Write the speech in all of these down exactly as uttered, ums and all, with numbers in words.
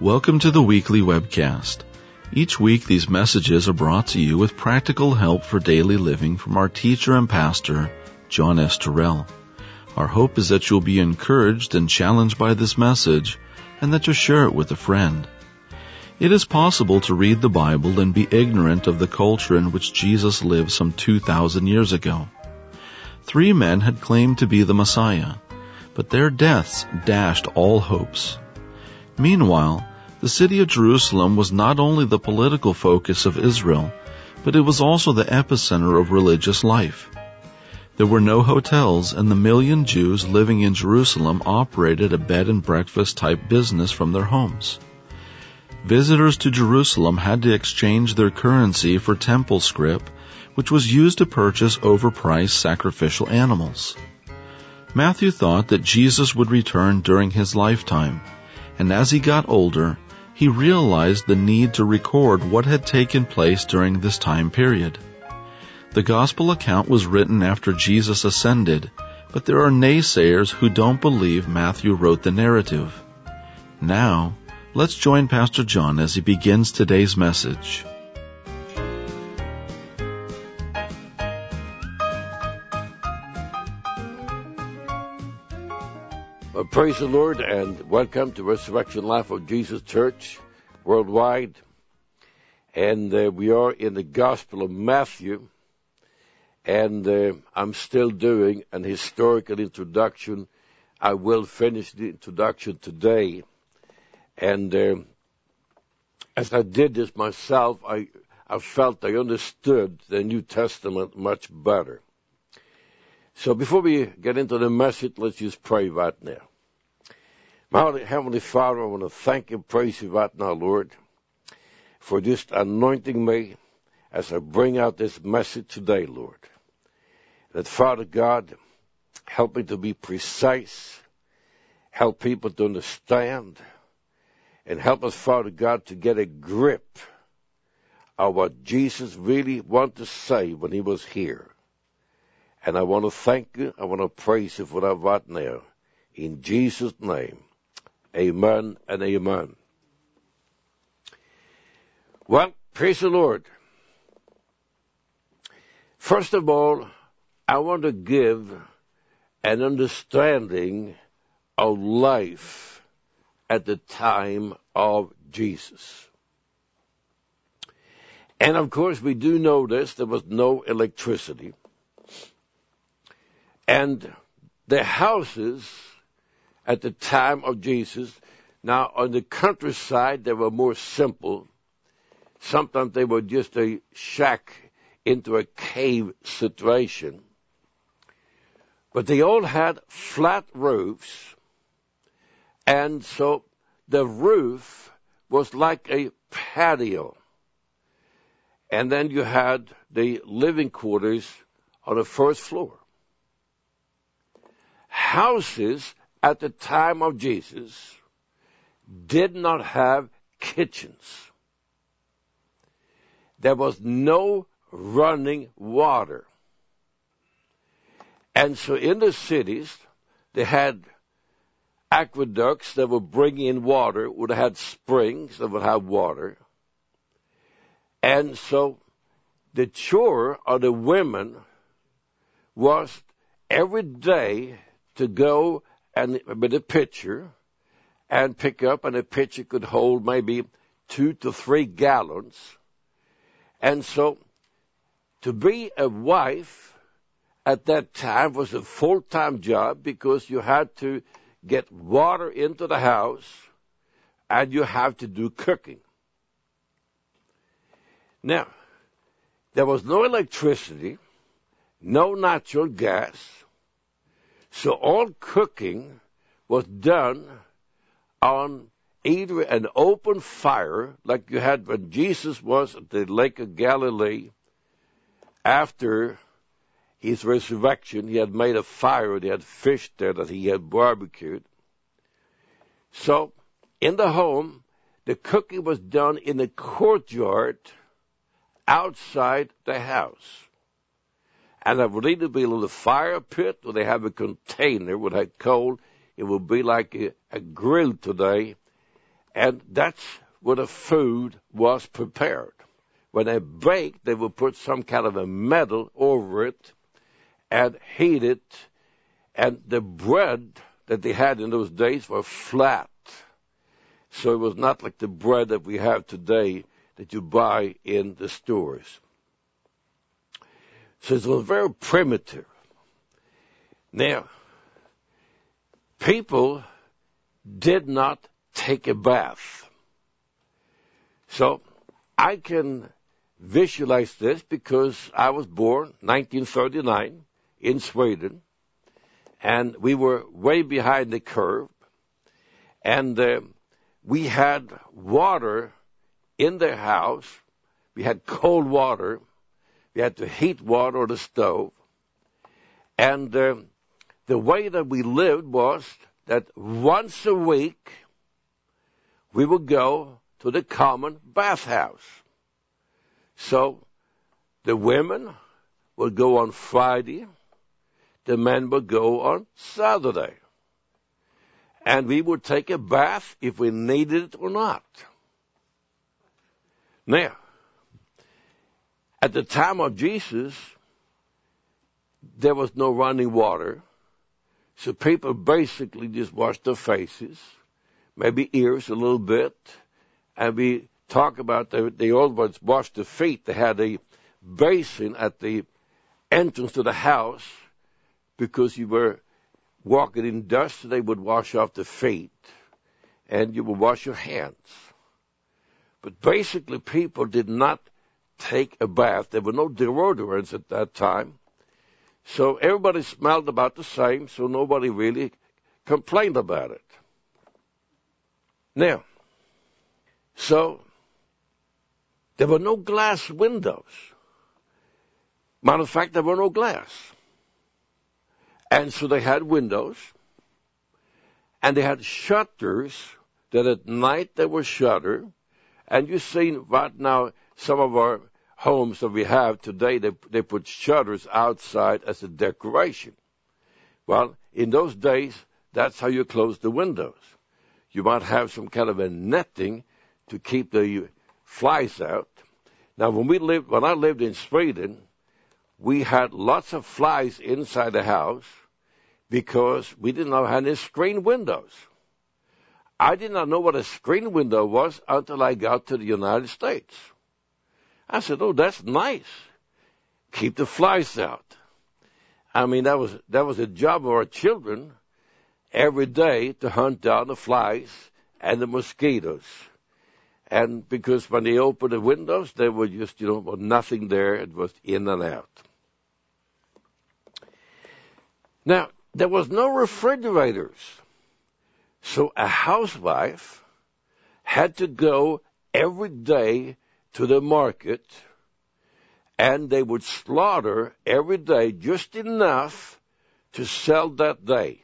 Welcome to the weekly webcast. Each week these messages are brought to you with practical help for daily living from our teacher and pastor, John S. Terrell. Our hope is that you'll be encouraged and challenged by this message and that you'll share it with a friend. It is possible to read the Bible and be ignorant of the culture in which Jesus lived some two thousand years ago. Three men had claimed to be the Messiah, but their deaths dashed all hopes. Meanwhile, the city of Jerusalem was not only the political focus of Israel, but it was also the epicenter of religious life. There were no hotels, and the million Jews living in Jerusalem operated a bed and breakfast type business from their homes. Visitors to Jerusalem had to exchange their currency for temple scrip, which was used to purchase overpriced sacrificial animals. Matthew thought that Jesus would return during his lifetime, and as he got older, he realized the need to record what had taken place during this time period. The gospel account was written after Jesus ascended, but there are naysayers who don't believe Matthew wrote the narrative. Now, let's join Pastor John as he begins today's message. Well, praise the Lord and welcome to Resurrection Life of Jesus Church worldwide. And uh, we are in the Gospel of Matthew. And uh, I'm still doing an historical introduction. I will finish the introduction today. And uh, as I did this myself, I, I felt I understood the New Testament much better. So before we get into the message, let's just pray right now. My Heavenly Father, I want to thank and praise you right now, Lord, for just anointing me as I bring out this message today, Lord. That, Father God, help me to be precise, help people to understand, and help us, Father God, to get a grip of what Jesus really wanted to say when he was here. And I want to thank you, I want to praise you for that right now. In Jesus' name, amen and amen. Well, praise the Lord. First of all, I want to give an understanding of life at the time of Jesus. And of course, we do know this, there was no electricity. And the houses at the time of Jesus, now on the countryside, they were more simple. Sometimes they were just a shack into a cave situation. But they all had flat roofs, and so the roof was like a patio. And then you had the living quarters on the first floor. Houses at the time of Jesus did not have kitchens. There was no running water. And so in the cities, they had aqueducts that would bring in water, would have had springs that would have water. And so the chore of the women was every day to go and with a pitcher and pick up, and a pitcher could hold maybe two to three gallons. And so to be a wife at that time was a full-time job because you had to get water into the house and you have to do cooking. Now, there was no electricity, no natural gas, so all cooking was done on either an open fire, like you had when Jesus was at the Lake of Galilee. After his resurrection, he had made a fire, and he had fish there that he had barbecued. So, in the home, the cooking was done in the courtyard outside the house. And there would either be a little fire pit, or they have a container with that coal. It would be like a, a grill today. And that's where the food was prepared. When they baked, they would put some kind of a metal over it and heat it. And the bread that they had in those days were flat. So it was not like the bread that we have today that you buy in the stores. So it was very primitive. Now, people did not take a bath. So I can visualize this because I was born nineteen thirty-nine in Sweden, and we were way behind the curve, and uh, we had water in the house. We had cold water. We had to heat water on the stove. And uh, the way that we lived was that once a week we would go to the common bathhouse. So the women would go on Friday. The men would go on Saturday. And we would take a bath if we needed it or not. Now, at the time of Jesus, there was no running water. So people basically just washed their faces, maybe ears a little bit. And we talk about the, the old ones washed their feet. They had a basin at the entrance to the house because you were walking in dust, so they would wash off the feet. And you would wash your hands. But basically people did not take a bath. There were no deodorants at that time. So everybody smelled about the same, so nobody really complained about it. Now, so there were no glass windows. Matter of fact, there were no glass. And so they had windows, and they had shutters that at night they were shuttered. And you've seen right now some of our homes that we have today, they, they put shutters outside as a decoration. Well, in those days, that's how you close the windows. You might have some kind of a netting to keep the flies out. Now, when we lived, when I lived in Sweden, we had lots of flies inside the house because we didn't have any screen windows. I did not know what a screen window was until I got to the United States. I said, oh, that's nice. Keep the flies out. I mean, that was that was a job of our children every day to hunt down the flies and the mosquitoes. And because when they opened the windows, there were just, you know, nothing there. It was in and out. Now, there was no refrigerators. So a housewife had to go every day to the market, and they would slaughter every day just enough to sell that day.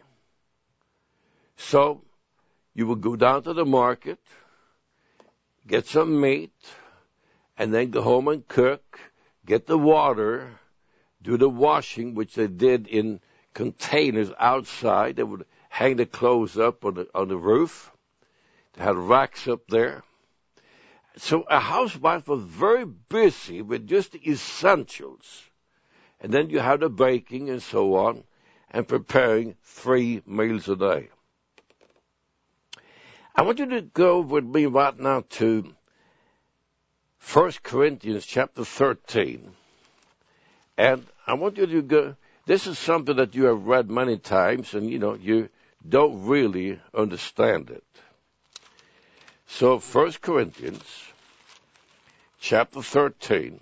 So you would go down to the market, get some meat, and then go home and cook, get the water, do the washing, which they did in containers outside. They would hang the clothes up on the, on the roof. They had racks up there. So a housewife was very busy with just the essentials. And then you have the baking and so on, and preparing three meals a day. I want you to go with me right now to First Corinthians chapter thirteen. And I want you to go, this is something that you have read many times, and you know, you don't really understand it. So First Corinthians chapter thirteen,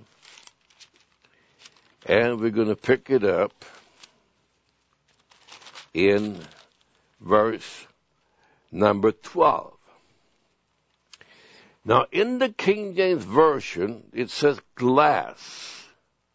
and we're going to pick it up in verse number twelve. Now, in the King James Version, it says glass,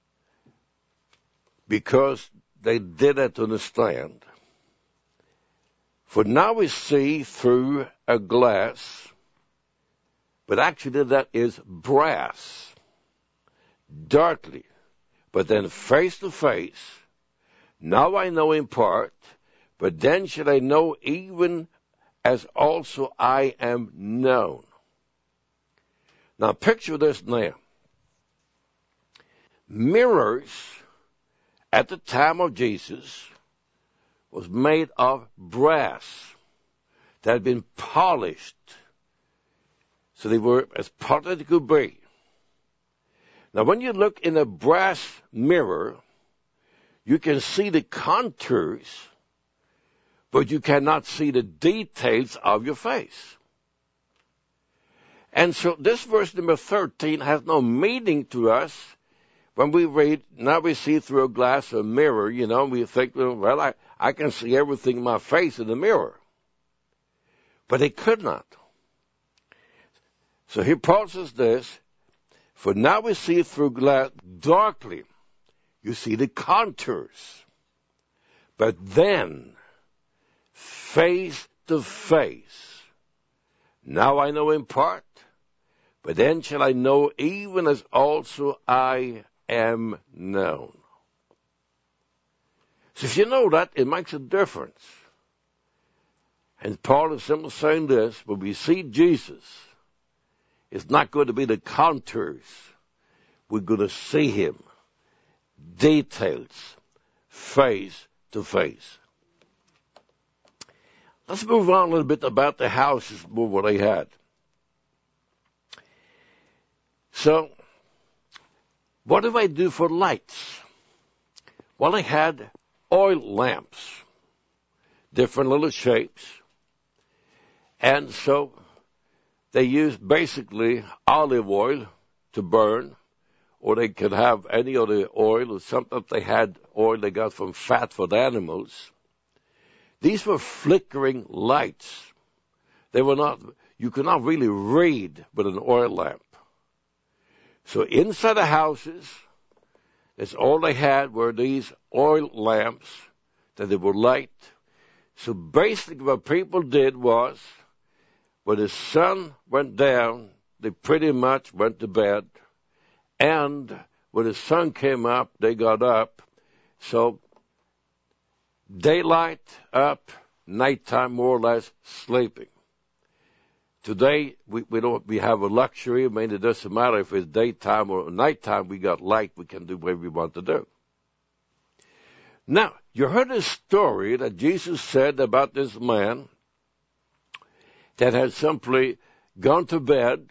because they didn't understand. For now we see through a glass, but actually that is brass, darkly, but then face to face. Now I know in part, but then shall I know even as also I am known. Now picture this now. Mirrors at the time of Jesus was made of brass that had been polished, so they were as polished as they could be. Now when you look in a brass mirror, you can see the contours, but you cannot see the details of your face. And so this verse number thirteen has no meaning to us when we read, now we see through a glass or mirror, you know, we think, well, I, I can see everything in my face in the mirror. But they could not. So here Paul says this, for now we see through glass darkly. You see the contours. But then, face to face, now I know in part, but then shall I know even as also I am known. So if you know that, it makes a difference. And Paul is simply saying this, when we see Jesus, it's not going to be the contours. We're going to see him. Details, face to face. Let's move on a little bit about the houses, what they had. So, what do they do for lights? Well, they had oil lamps, different little shapes. And so they used basically olive oil to burn, or they could have any other oil, or sometimes they had oil they got from fat for the animals. These were flickering lights. They were not, you could not really read with an oil lamp. So inside the houses, that's all they had were these oil lamps that they would light. So basically what people did was, when the sun went down, they pretty much went to bed. And when the sun came up, they got up. So daylight up, nighttime more or less sleeping. Today, we, we don't, we have a luxury. I mean, it doesn't matter if it's daytime or nighttime. We got light. We can do what we want to do. Now, you heard a story that Jesus said about this man that had simply gone to bed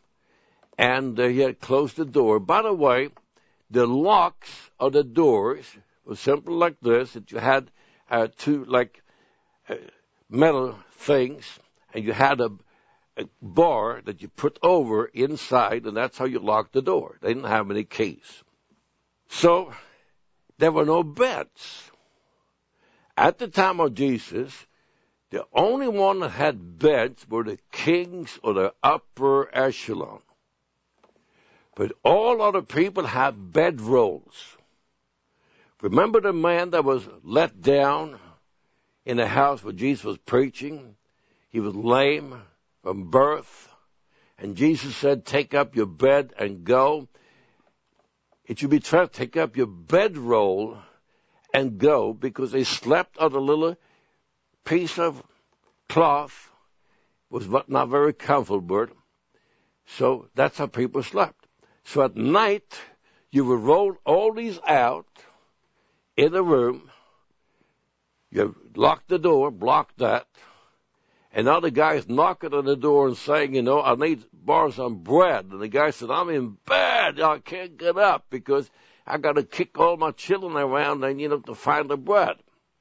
and uh, he had closed the door. By the way, the locks of the doors were simple like this, that you had uh, two like uh, metal things, and you had a a bar that you put over inside, and that's how you lock the door. They didn't have any keys. So there were no beds. At the time of Jesus, the only one that had beds were the kings or the upper echelon. But all other people had bedrolls. Remember the man that was let down in the house where Jesus was preaching? He was lame from birth, and Jesus said, take up your bed and go. It should be tried to take up your bedroll and go, because they slept on a little piece of cloth, was not very comfortable. So that's how people slept. So at night, you would roll all these out in the room. You lock the door, block that. And now the guy's knocking on the door and saying, you know, I need to borrow some bread. And the guy said, I'm in bed. I can't get up because I got to kick all my children around and, you know, to find the bread.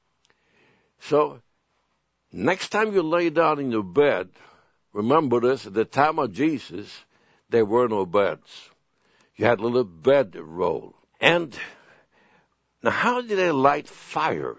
So next time you lay down in your bed, remember this, at the time of Jesus, there were no beds. You had a little bed roll. And now how did they light fires?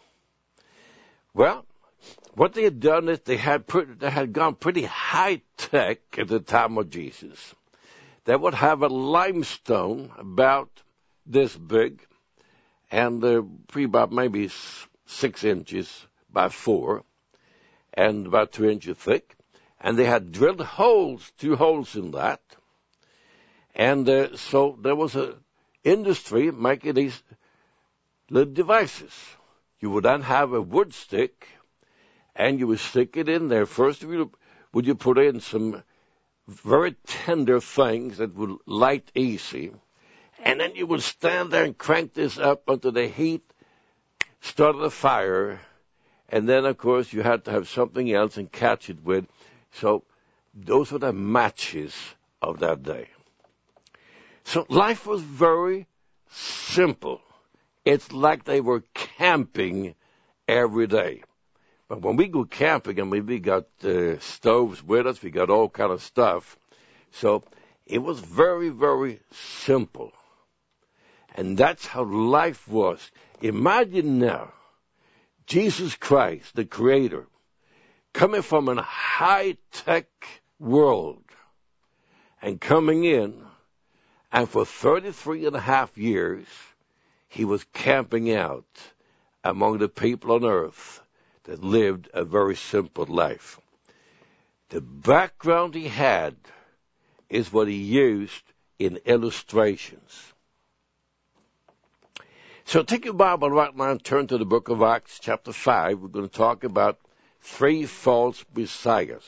Well, what they had done is they had put, they had gone pretty high tech at the time of Jesus. They would have a limestone about this big, and uh, pretty about maybe six inches by four, and about two inches thick. And they had drilled holes, two holes in that. And uh, so there was an industry making these little devices. You would then have a wood stick, and you would stick it in there. First, you would you put in some very tender things that would light easy, and then you would stand there and crank this up until the heat started a fire, and then, of course, you had to have something else and catch it with. So those were the matches of that day. So life was very simple. It's like they were camping every day. But when we go camping, I mean, we got uh, stoves with us, we got all kind of stuff. So it was very, very simple. And that's how life was. Imagine now, Jesus Christ, the Creator, coming from a high-tech world and coming in, and for thirty-three and a half years, he was camping out among the people on earth that lived a very simple life. The background he had is what he used in illustrations. So take your Bible right now and turn to the book of Acts, chapter five. We're going to talk about three false messiahs.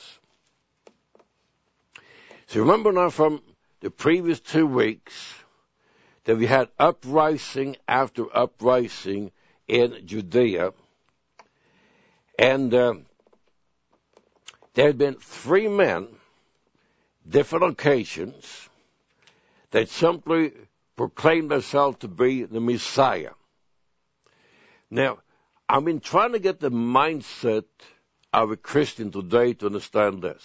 So remember now from the previous two weeks that we had uprising after uprising in Judea. And uh, there had been three men, different occasions, that simply proclaimed themselves to be the Messiah. Now, I've been trying to get the mindset of a Christian today to understand this.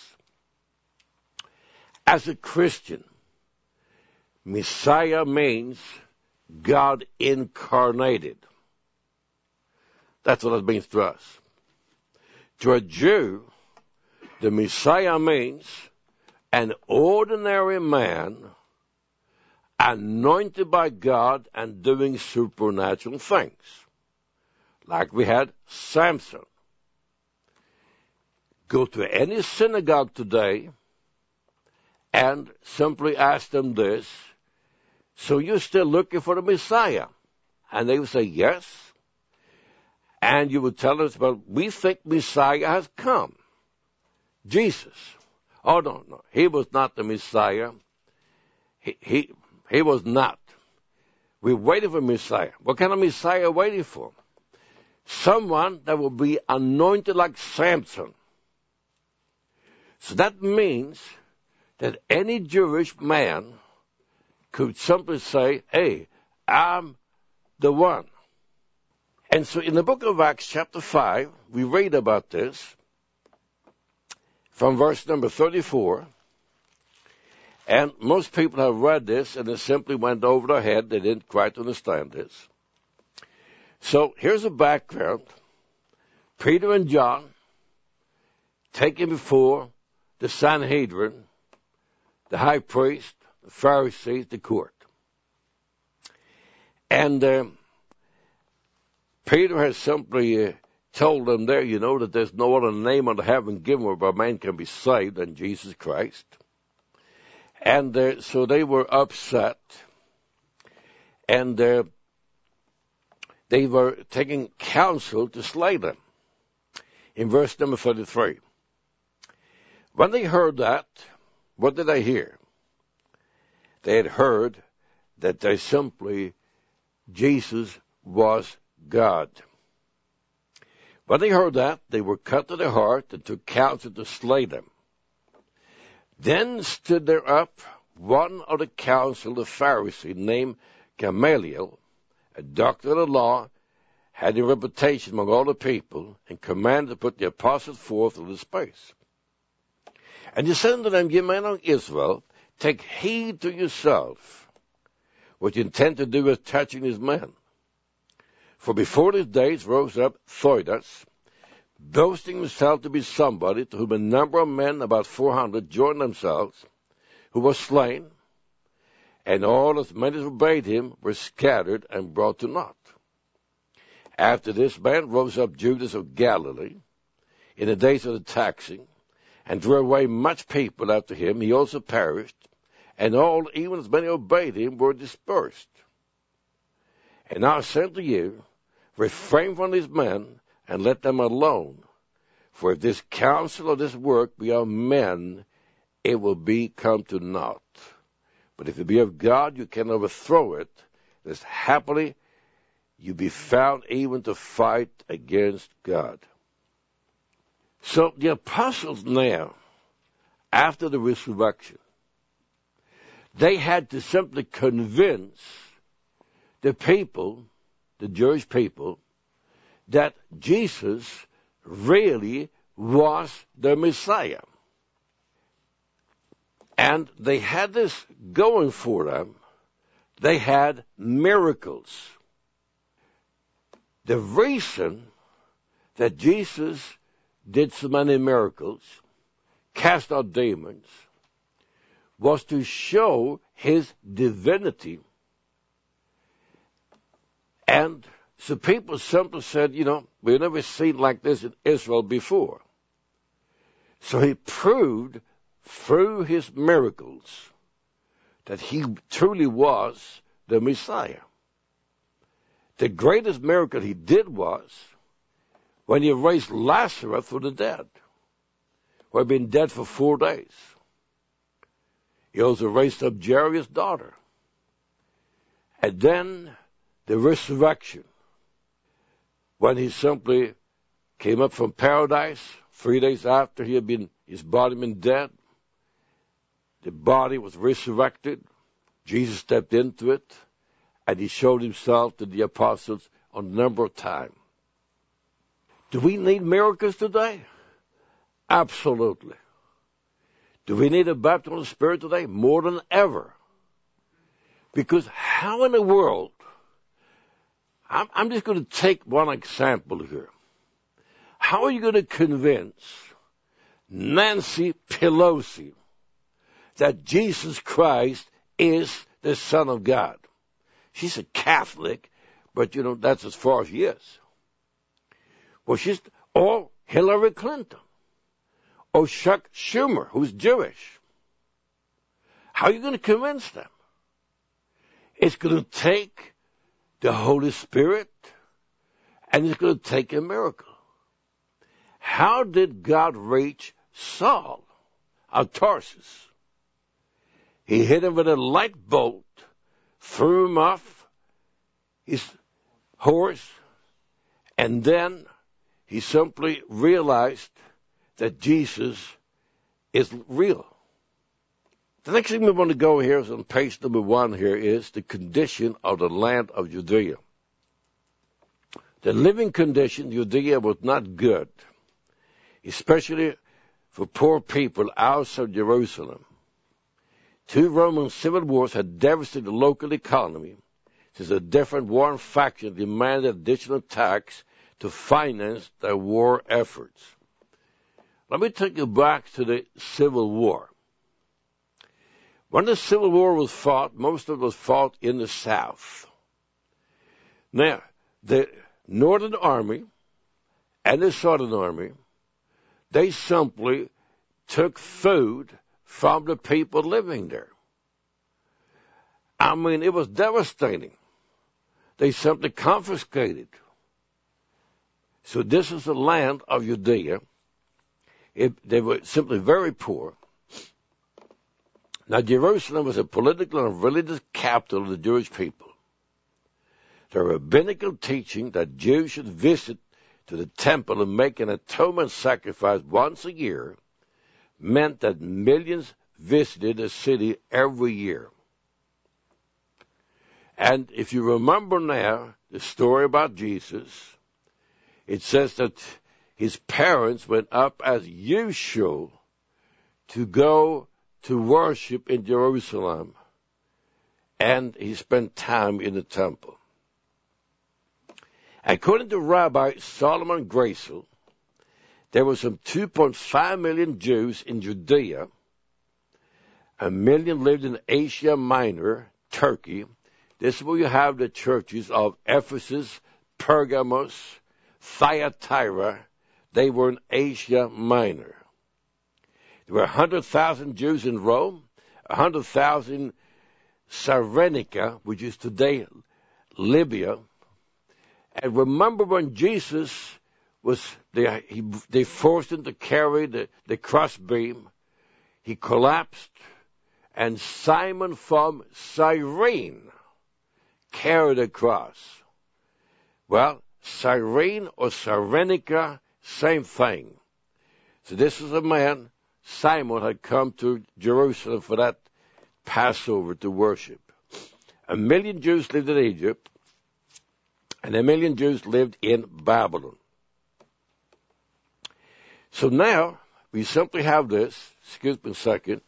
As a Christian, Messiah means God incarnated. That's what it means to us. To a Jew, the Messiah means an ordinary man anointed by God and doing supernatural things. Like we had Samson. Go to any synagogue today and simply ask them this, so you're still looking for the Messiah? And they would say, yes. And you would tell us, well, we think Messiah has come. Jesus. Oh, no, no. He was not the Messiah. He, he, he was not. We waited for Messiah. What kind of Messiah are we waiting for? Someone that will be anointed like Samson. So that means that any Jewish man could simply say, hey, I'm the one. And so in the book of Acts chapter five, we read about this from verse number thirty-four. And most people have read this and it simply went over their head. They didn't quite understand this. So here's a background. Peter and John taken before the Sanhedrin, the high priest, the Pharisees, the court. And uh, Peter has simply uh, told them there, you know, that there's no other name under heaven given whereby man can be saved than Jesus Christ. And uh, so they were upset. And uh, they were taking counsel to slay them. In verse number thirty-three. When they heard that, what did they hear? They had heard that they simply, Jesus was God. When they heard that, they were cut to the heart and took counsel to slay them. Then stood there up one of the council, the Pharisee, named Gamaliel, a doctor of the law, had a reputation among all the people, and commanded to put the apostles forth of the space. And he said unto them, ye men of Israel, take heed to yourself, what you intend to do as touching these men. For before these days rose up Theudas, boasting himself to be somebody, to whom a number of men, about four hundred, joined themselves, who was slain, and all as many as obeyed him were scattered and brought to naught. After this man rose up Judas of Galilee, in the days of the taxing, and drew away much people after him. He also perished, and all, even as many obeyed him, were dispersed. And now I say to you, refrain from these men, and let them alone. For if this counsel or this work be of men, it will be come to naught. But if it be of God, you can overthrow it, lest happily you be found even to fight against God. So the apostles now, after the resurrection, they had to simply convince the people, the Jewish people, that Jesus really was the Messiah. And they had this going for them. They had miracles. The reason that Jesus did so many miracles, cast out demons, was to show his divinity. And so people simply said, you know, we've never seen like this in Israel before. So he proved through his miracles that he truly was the Messiah. The greatest miracle he did was when he raised Lazarus from the dead, who had been dead for four days. He also raised up Jairus' daughter. And then the resurrection, when he simply came up from paradise three days after he had been, his body been dead. The body was resurrected. Jesus stepped into it, and he showed himself to the apostles a number of times. Do we need miracles today? Absolutely. Do we need a baptism of the Spirit today? More than ever. Because how in the world, I'm, I'm just going to take one example here. How are you going to convince Nancy Pelosi that Jesus Christ is the Son of God? She's a Catholic, but, you know, that's as far as she is. Well, she's, or Hillary Clinton, or Chuck Schumer, who's Jewish. How are you going to convince them? It's going to take the Holy Spirit, and it's going to take a miracle. How did God reach Saul of Tarsus? He hit him with a light bolt, threw him off his horse, and then he simply realized that Jesus is real. The next thing we want to go here is on page number one here is the condition of the land of Judea. The living condition in Judea was not good, especially for poor people outside Jerusalem. Two Roman civil wars had devastated the local economy, since a different warring faction demanded additional tax to finance their war efforts. Let me take you back to the Civil War. When the Civil War was fought, most of it was fought in the South. Now, the Northern Army and the Southern Army, they simply took food from the people living there. I mean, it was devastating. They simply confiscated. So this is the land of Judea. It, they were simply very poor. Now, Jerusalem was a political and religious capital of the Jewish people. The rabbinical teaching that Jews should visit to the temple and make an atonement sacrifice once a year meant that millions visited the city every year. And if you remember now the story about Jesus, it says that his parents went up as usual to go to worship in Jerusalem, and he spent time in the temple. According to Rabbi Solomon Graisel, there were some two point five million Jews in Judea. A million lived in Asia Minor, Turkey. This is where you have the churches of Ephesus, Pergamos, Thyatira. They were in Asia Minor. There were one hundred thousand Jews in Rome, one hundred thousand Cyrenaica, which is today Libya. And remember when Jesus was, they, he, they forced him to carry the, the crossbeam. He collapsed, and Simon from Cyrene carried the cross. Well, Cyrene or Cyrenica, same thing. So this is a man, Simon, had come to Jerusalem for that Passover to worship. A million Jews lived in Egypt, and a million Jews lived in Babylon. So now, we simply have this, excuse me a second.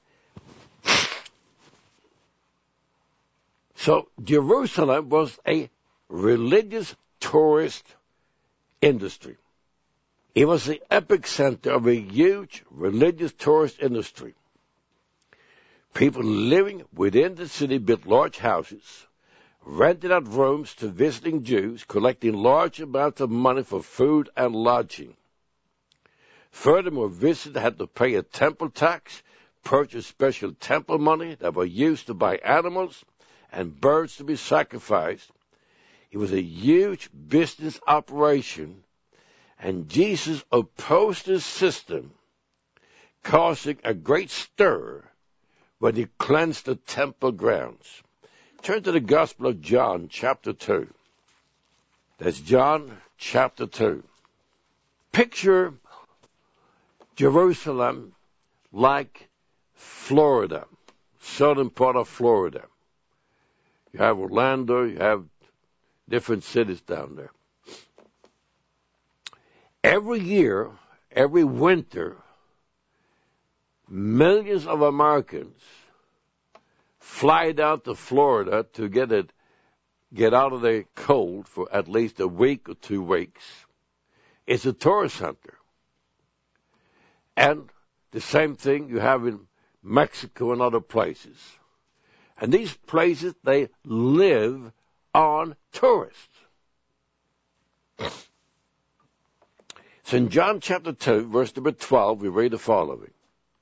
So Jerusalem was a religious tourist industry. It was the epicenter of a huge religious tourist industry. People living within the city built large houses, rented out rooms to visiting Jews, collecting large amounts of money for food and lodging. Furthermore, visitors had to pay a temple tax, purchase special temple money that were used to buy animals and birds to be sacrificed. It was a huge business operation, and Jesus opposed this system, causing a great stir when he cleansed the temple grounds. Turn to the Gospel of John, chapter two. That's John, chapter two. Picture Jerusalem like Florida, southern part of Florida. You have Orlando, you have different cities down there. Every year, every winter, millions of Americans fly down to Florida to get it, get out of the cold for at least a week or two weeks. It's a tourist center. And the same thing you have in Mexico and other places. And these places, they live on tourists. So in John chapter two, verse number twelve, we read the following.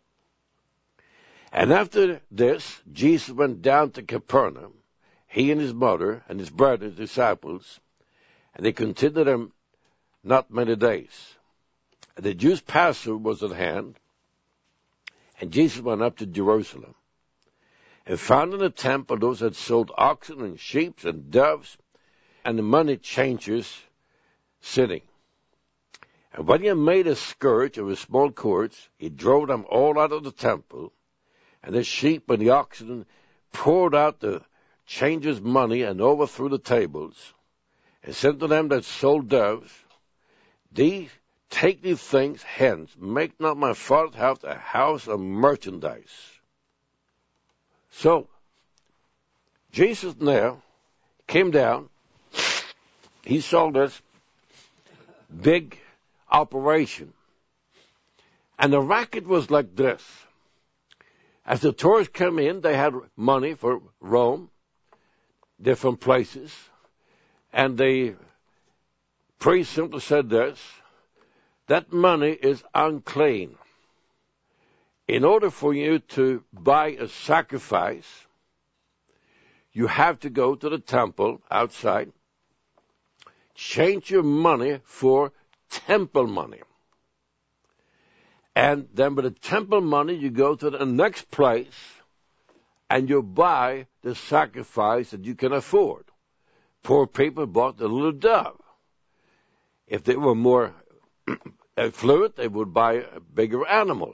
And after this, Jesus went down to Capernaum, he and his mother and his brothers, his disciples, and they continued them not many days. And the Jews' Passover was at hand, and Jesus went up to Jerusalem, and found in the temple those that sold oxen and sheep and doves, and the money changers sitting. And when he had made a scourge of his small courts, he drove them all out of the temple, and the sheep and the oxen poured out the changers' money and overthrew the tables, and said to them that sold doves, These take these things hence, make not my Father's house a house of merchandise. So, Jesus now came down, he saw this big operation, and the racket was like this. As the tourists came in, they had money for Rome, different places, and the priest simply said this, that money is unclean. In order for you to buy a sacrifice, you have to go to the temple outside, change your money for temple money. And then with the temple money, you go to the next place and you buy the sacrifice that you can afford. Poor people bought a little dove. If they were more affluent, they would buy a bigger animal.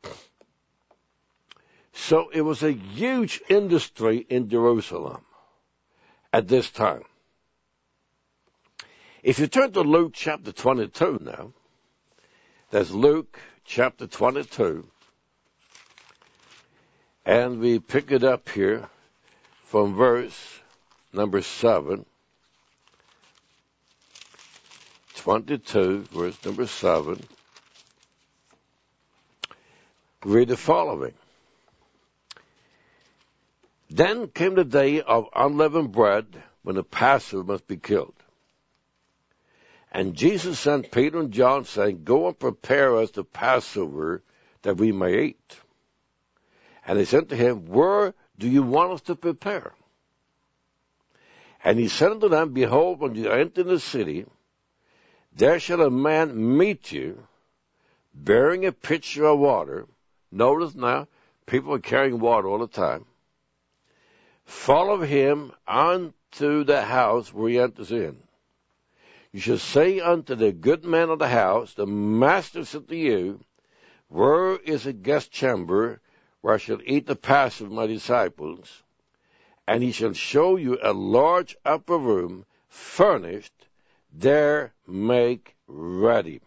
So it was a huge industry in Jerusalem at this time. If you turn to Luke chapter twenty-two now, there's Luke chapter twenty-two, and we pick it up here from verse number seven. twenty-two, verse number seven. Read the following. Then came the day of unleavened bread, when the Passover must be killed. And Jesus sent Peter and John, saying, Go and prepare us the Passover, that we may eat. And they said to him, Where do you want us to prepare? And he said unto them, Behold, when you enter the city, there shall a man meet you, bearing a pitcher of water. Notice now, people are carrying water all the time. Follow him unto the house where he enters in. You shall say unto the good man of the house, the master said to you, where is a guest chamber where I shall eat the Passover with my disciples? And he shall show you a large upper room, furnished, there make ready.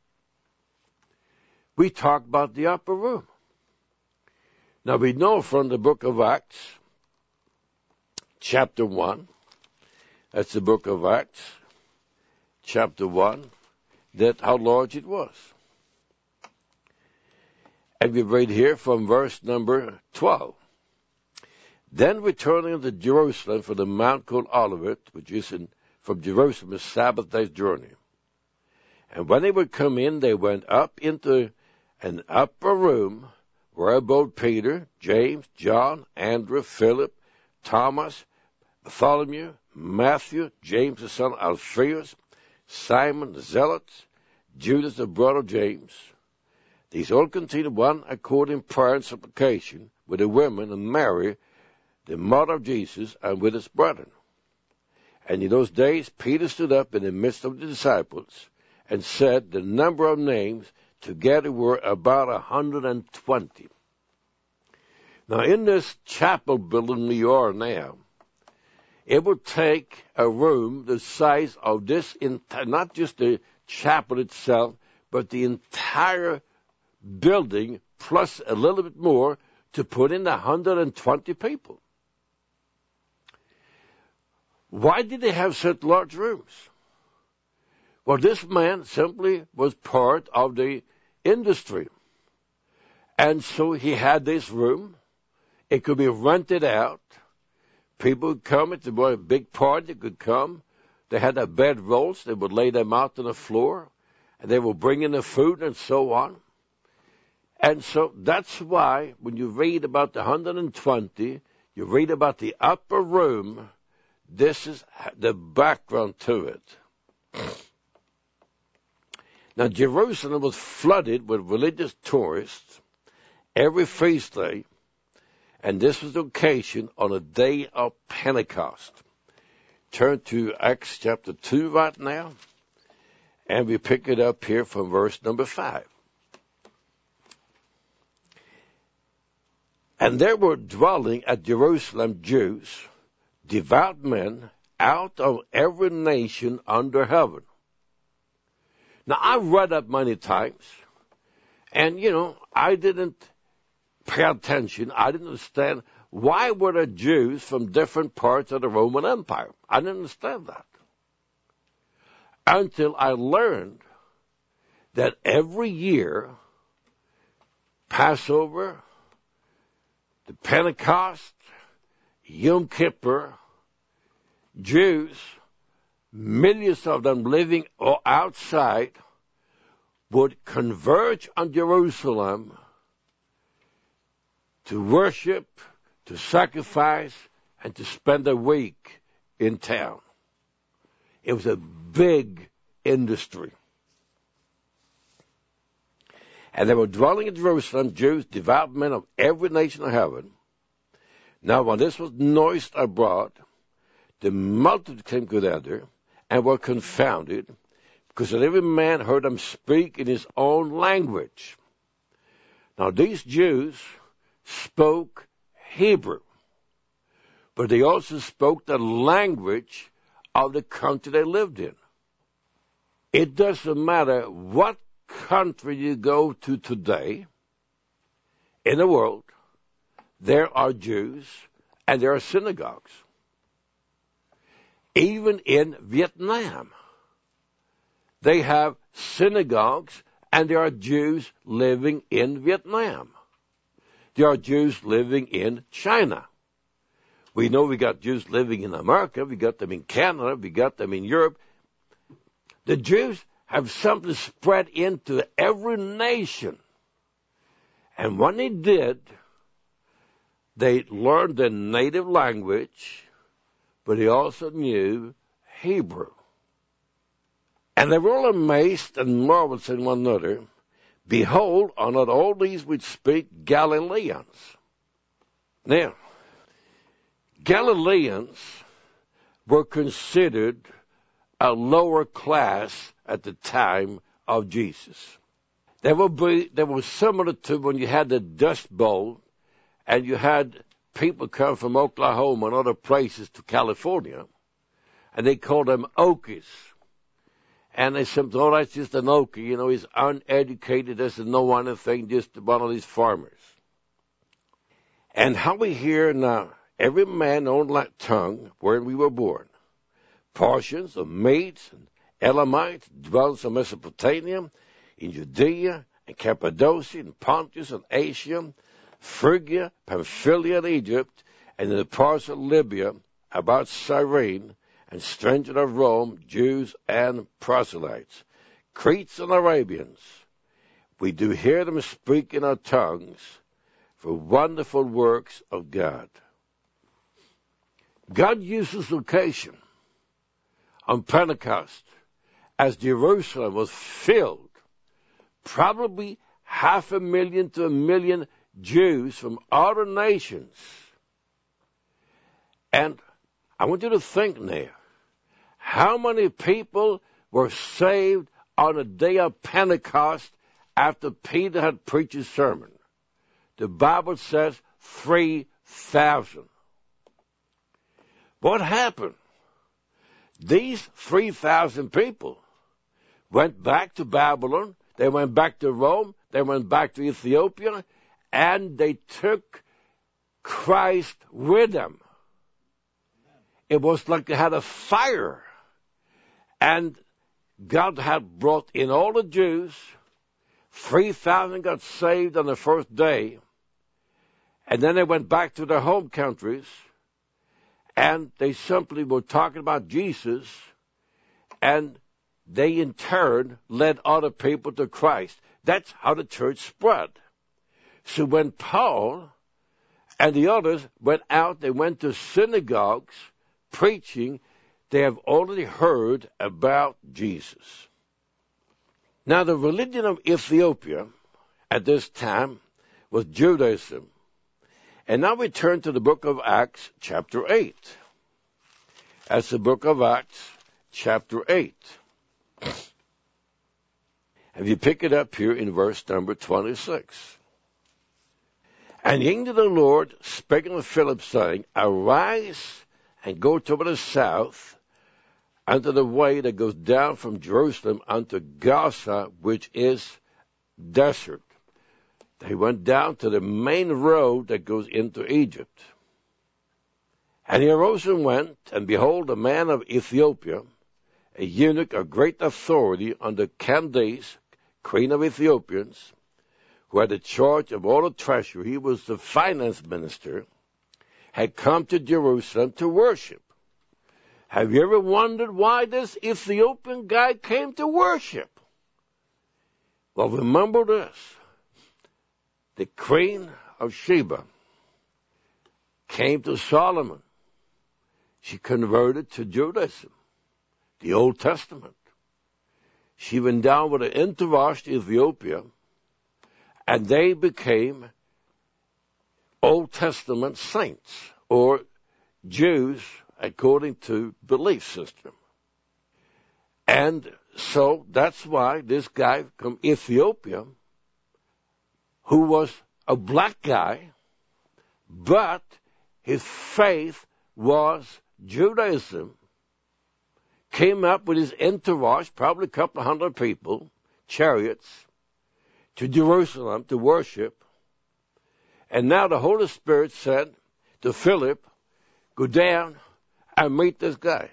We talk about the upper room. Now we know from the book of Acts, chapter one, that's the book of Acts, chapter one, that how large it was. And we read here from verse number twelve. Then returning to Jerusalem for the mount called Olivet, which is in, from Jerusalem, a Sabbath day's journey. And when they would come in, they went up into an upper room where abode Peter, James, John, Andrew, Philip, Thomas, Bartholomew, Matthew, James the son of Alphaeus, Simon the Zealot, Judas the brother of James. These all continued one accord in prayer and supplication with the women and Mary, the mother of Jesus, and with his brethren. And in those days Peter stood up in the midst of the disciples and said, the number of names together were about a hundred and twenty. Now in this chapel building we are now, it would take a room the size of this, enti- not just the chapel itself, but the entire building plus a little bit more to put in one hundred twenty people. Why did they have such large rooms? Well, this man simply was part of the industry. And so he had this room. It could be rented out. People would come. If there was a big party, they could come. They had their bed rolls. They would lay them out on the floor. And they would bring in the food and so on. And so that's why when you read about the one hundred twenty, you read about the upper room. This is the background to it. Now, Jerusalem was flooded with religious tourists every feast day, and this was the occasion on a day of Pentecost. Turn to Acts chapter two right now, and we pick it up here from verse number five. And there were dwelling at Jerusalem Jews, devout men, out of every nation under heaven. Now, I read that many times, and, you know, I didn't pay attention. I didn't understand why were there Jews from different parts of the Roman Empire. I didn't understand that. Until I learned that every year, Passover, the Pentecost, Yom Kippur, Jews, millions of them living outside, would converge on Jerusalem to worship, to sacrifice, and to spend a week in town. It was a big industry. And they were dwelling in Jerusalem, Jews, devout men of every nation of heaven. Now, when this was noised abroad, the multitude came together and were confounded, because every man heard them speak in his own language. Now, these Jews spoke Hebrew, but they also spoke the language of the country they lived in. It doesn't matter what country you go to today in the world, there are Jews and there are synagogues. Even in Vietnam, they have synagogues and there are Jews living in Vietnam. There are Jews living in China. We know we got Jews living in America. We got them in Canada. We got them in Europe. The Jews have something spread into every nation. And when they did, they learned the native language, but they also knew Hebrew. And they were all amazed and marveled, saying one another, Behold, are not all these which speak Galileans? Now, Galileans were considered a lower class at the time of Jesus. They were, be, they were similar to when you had the Dust Bowl and you had people come from Oklahoma and other places to California, and they called them Okies. And they said, oh, that's just an Okie, you know, he's uneducated, doesn't know anything, just one of these farmers. And how we hear now, every man owned that tongue where we were born. Portions of Medes and Elamites dwelt in Mesopotamia, in Judea and Cappadocia and Pontus and Asia, Phrygia, Pamphylia and Egypt, and in the parts of Libya about Cyrene, and strangers of Rome, Jews and proselytes, Cretes and Arabians. We do hear them speak in our tongues for wonderful works of God. God uses location on Pentecost as Jerusalem was filled, probably half a million to a million Jews from other nations. And I want you to think now, how many people were saved on the day of Pentecost after Peter had preached his sermon? The Bible says three thousand. What happened? These three thousand people went back to Babylon, they went back to Rome, they went back to Ethiopia, and they took Christ with them. It was like they had a fire. And God had brought in all the Jews. three thousand got saved on the first day. And then they went back to their home countries. And they simply were talking about Jesus. And they in turn led other people to Christ. That's how the church spread. So when Paul and the others went out, they went to synagogues preaching, they have already heard about Jesus. Now, the religion of Ethiopia at this time was Judaism. And now we turn to the book of Acts, chapter eight. That's the book of Acts, chapter eight. And you pick it up here in verse number twenty-six. And the angel of the Lord spake unto Philip, saying, Arise and go toward the south, unto the way that goes down from Jerusalem unto Gaza, which is desert. They went down to the main road that goes into Egypt. And he arose and went, and behold, a man of Ethiopia, a eunuch of great authority under Candace, queen of Ethiopians, who had the charge of all the treasury, he was the finance minister, had come to Jerusalem to worship. Have you ever wondered why this Ethiopian guy came to worship? Well, remember this. The queen of Sheba came to Solomon. She converted to Judaism, the Old Testament. She went down with an entourage to Ethiopia, and they became Old Testament saints, or Jews according to belief system. And so that's why this guy from Ethiopia, who was a black guy, but his faith was Judaism, came up with his entourage, probably a couple of hundred people, chariots, to Jerusalem to worship. And now the Holy Spirit said to Philip, go down and meet this guy.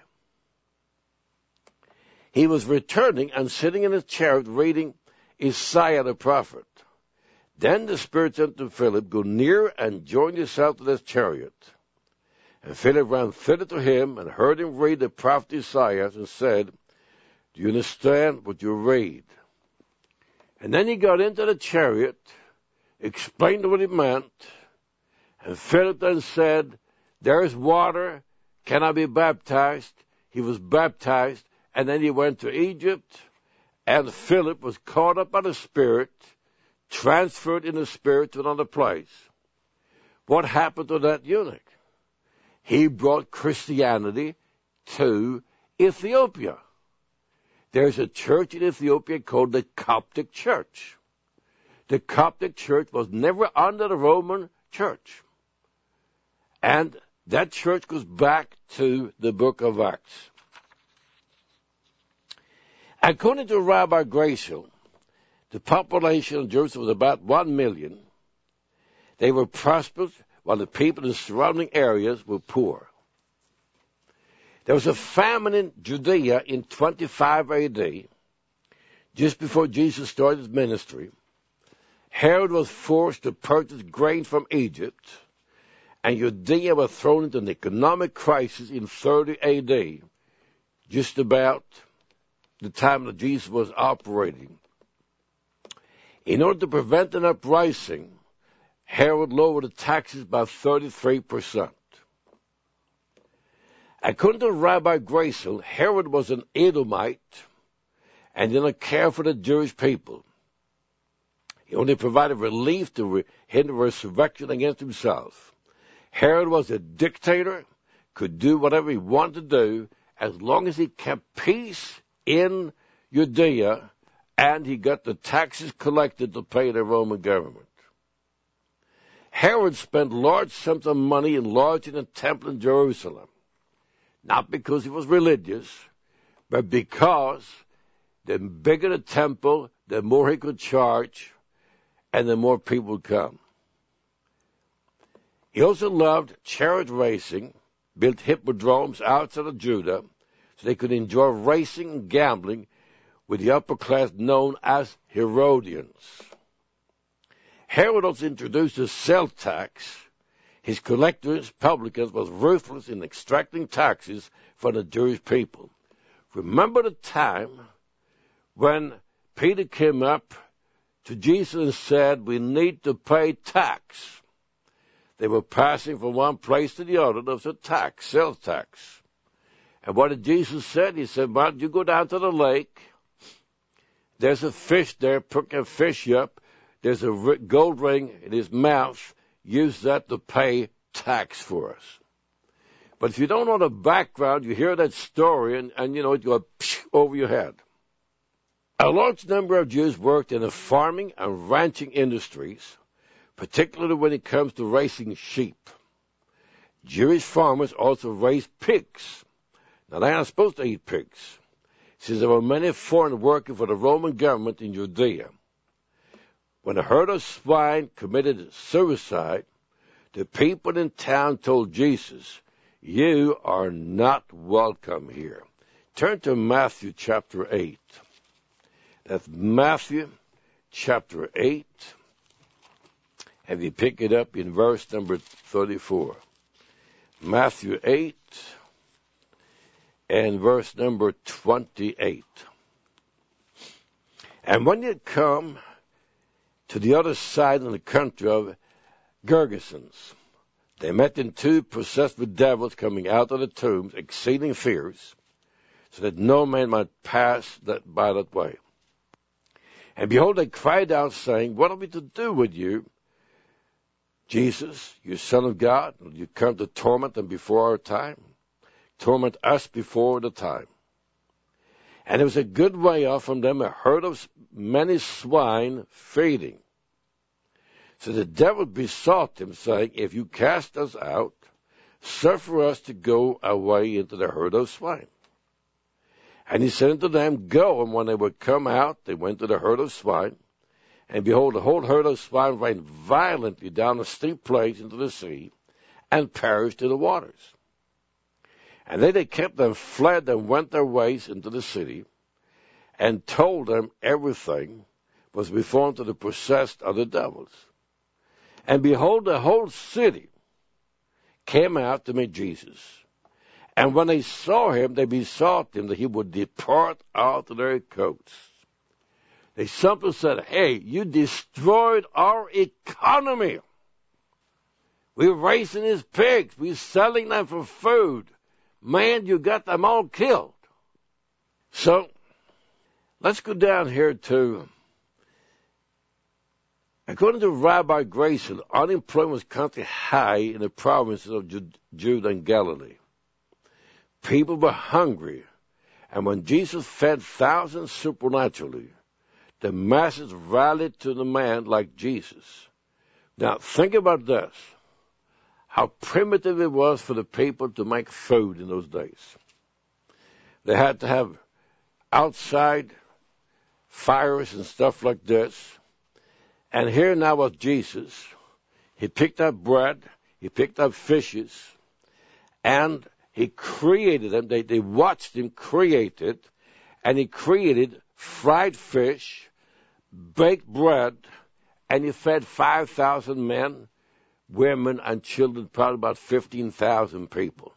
He was returning and sitting in his chariot reading Isaiah the prophet. Then the Spirit said to Philip, go near and join yourself to this chariot. And Philip ran thither to him and heard him read the prophet Isaiah and said, do you understand what you read? And then he got into the chariot, explained what it meant, and Philip then said, there is water, can I be baptized? He was baptized, and then he went to Egypt, and Philip was caught up by the Spirit, transferred in the Spirit to another place. What happened to that eunuch? He brought Christianity to Ethiopia. There's a church in Ethiopia called the Coptic Church. The Coptic Church was never under the Roman Church. And that church goes back to the book of Acts. According to Rabbi Graciel, the population of Jerusalem was about one million. They were prosperous, while the people in the surrounding areas were poor. There was a famine in Judea in twenty-five A D, just before Jesus started his ministry. Herod was forced to purchase grain from Egypt, and Judea was thrown into an economic crisis in thirty A D, just about the time that Jesus was operating. In order to prevent an uprising, Herod lowered the taxes by thirty-three percent. According to Rabbi Graciel, Herod was an Edomite and did not care for the Jewish people. He only provided relief to hinder resurrection against himself. Herod was a dictator, could do whatever he wanted to do as long as he kept peace in Judea and he got the taxes collected to pay the Roman government. Herod spent large sums of money enlarging the temple in Jerusalem, not because he was religious, but because the bigger the temple, the more he could charge, and the more people would come. He also loved chariot racing, built hippodromes outside of Judah, so they could enjoy racing and gambling with the upper class known as Herodians. Herod also introduced a sales tax. His collectors, publicans, was ruthless in extracting taxes from the Jewish people. Remember the time when Peter came up to Jesus and said, we need to pay tax. They were passing from one place to the other. There was a tax, sales tax. And what did Jesus say? He said, well, you go down to the lake. There's a fish there. Pick a fish up. There's a gold ring in his mouth. Use that to pay tax for us. But if you don't know the background, you hear that story, and, and you know, it goes over your head. A large number of Jews worked in the farming and ranching industries, particularly when it comes to raising sheep. Jewish farmers also raised pigs. Now, they aren't supposed to eat pigs, since there were many foreigners working for the Roman government in Judea. When a herd of swine committed suicide, the people in town told Jesus, you are not welcome here. Turn to Matthew chapter eight. That's Matthew chapter eight. And we pick it up in verse number thirty-four. Matthew eight and verse number twenty-eight. And when you come to the other side of the country of Gergesenes, they met in two possessed with devils coming out of the tombs, exceeding fierce, so that no man might pass that by that way. And behold, they cried out, saying, what are we to do with you, Jesus, you Son of God? Will you come to torment them before our time? Torment us before the time. And there was a good way off from them a herd of many swine feeding. So the devil besought him, saying, if you cast us out, suffer us to go away into the herd of swine. And he said unto them, go. And when they were come out, they went to the herd of swine. And behold, the whole herd of swine ran violently down a steep place into the sea, and perished in the waters. And they that kept them fled and went their ways into the city, and told them everything was befallen to the possessed of the devils. And behold, the whole city came out to meet Jesus. And when they saw him, they besought him that he would depart out of their coasts. They simply said, hey, you destroyed our economy. We're raising these pigs. We're selling them for food. Man, you got them all killed. So, let's go down here to, according to Rabbi Grayson, unemployment was currently high in the provinces of Judah and Galilee. People were hungry, and when Jesus fed thousands supernaturally, the masses rallied to the man like Jesus. Now, think about this. How primitive it was for the people to make food in those days. They had to have outside fires and stuff like this. And here now was Jesus. He picked up bread, he picked up fishes, and he created them. They, they watched him create it, and he created fried fish, baked bread, and he fed five thousand men, women, and children, probably about fifteen thousand people.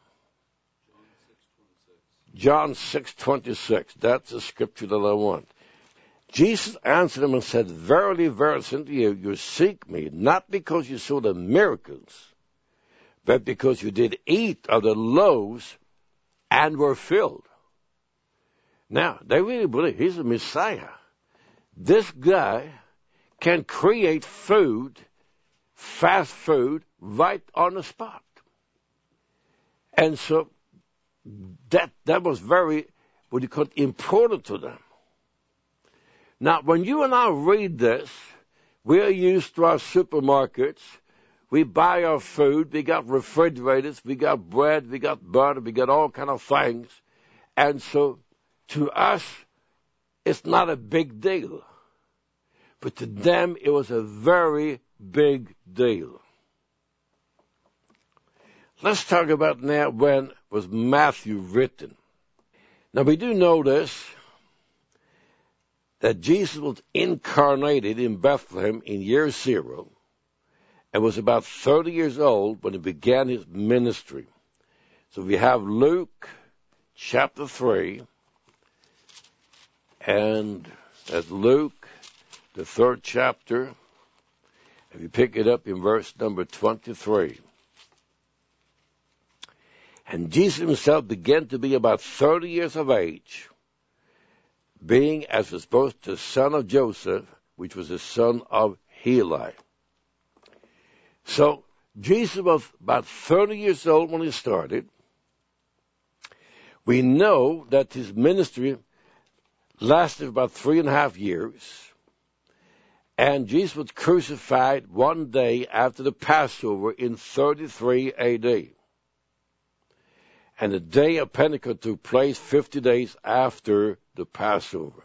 John six twenty-six, that's the scripture that I want. Jesus answered him and said, Verily, verily, I say unto you, you seek me, not because you saw the miracles, but because you did eat of the loaves and were filled. Now, they really believe he's the Messiah. This guy can create food, fast food, right on the spot. And so that that was very, what you call, important to them. Now, when you and I read this, we're used to our supermarkets. We buy our food. We got refrigerators. We got bread. We got butter. We got all kind of things. And so, to us, it's not a big deal. But to them, it was a very big deal. Let's talk about now when was Matthew written. Now, we do know this, that Jesus was incarnated in Bethlehem in year zero and was about thirty years old when he began his ministry. So we have Luke chapter three, and at Luke, the third chapter, if you pick it up in verse number twenty-three. And Jesus himself began to be about thirty years of age, being as was supposed the son of Joseph, which was the son of Heli. So Jesus was about thirty years old when he started. We know that his ministry lasted about three and a half years. And Jesus was crucified one day after the Passover in thirty-three A D. And the day of Pentecost took place fifty days after the Passover.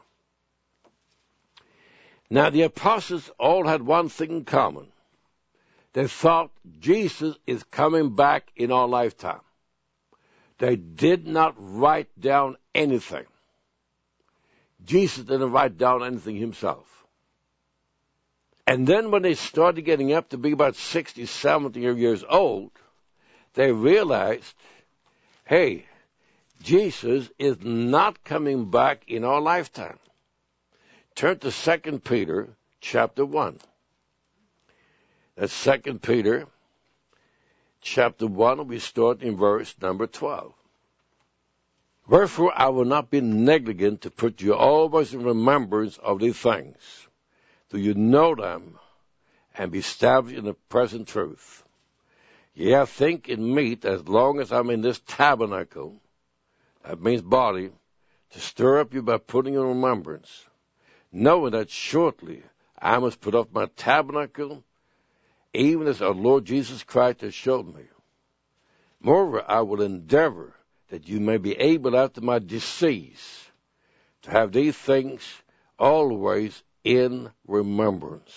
Now, the apostles all had one thing in common. They thought Jesus is coming back in our lifetime. They did not write down anything. Jesus didn't write down anything himself. And then when they started getting up to be about sixty, seventy years old, they realized, hey, Jesus is not coming back in our lifetime. Turn to Second Peter chapter one. That's Second Peter chapter one, we start in verse number twelve. Wherefore I will not be negligent to put you always in remembrance of these things, till you know them and be established in the present truth. Ye have think it meet, as long as I'm in this tabernacle, that means body, to stir up you by putting in remembrance, knowing that shortly I must put off my tabernacle, even as our Lord Jesus Christ has showed me. Moreover, I will endeavor that you may be able after my decease to have these things always in remembrance.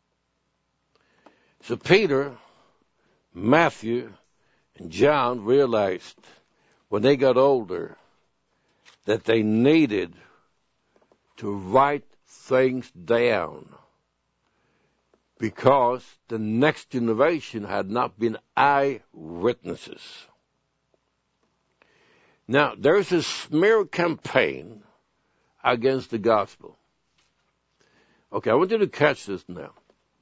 So Peter, Matthew, and John realized when they got older that they needed to write things down, because the next generation had not been eyewitnesses. Now, there's a smear campaign against the gospel. Okay, I want you to catch this now.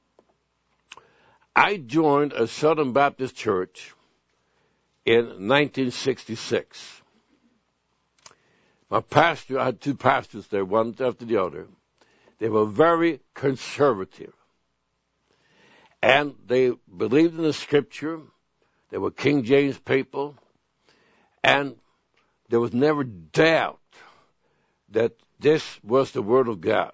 I joined a Southern Baptist church in nineteen sixty-six. My pastor, I had two pastors there, one after the other. They were very conservative. And they believed in the Scripture. They were King James people. And there was never doubt that this was the Word of God.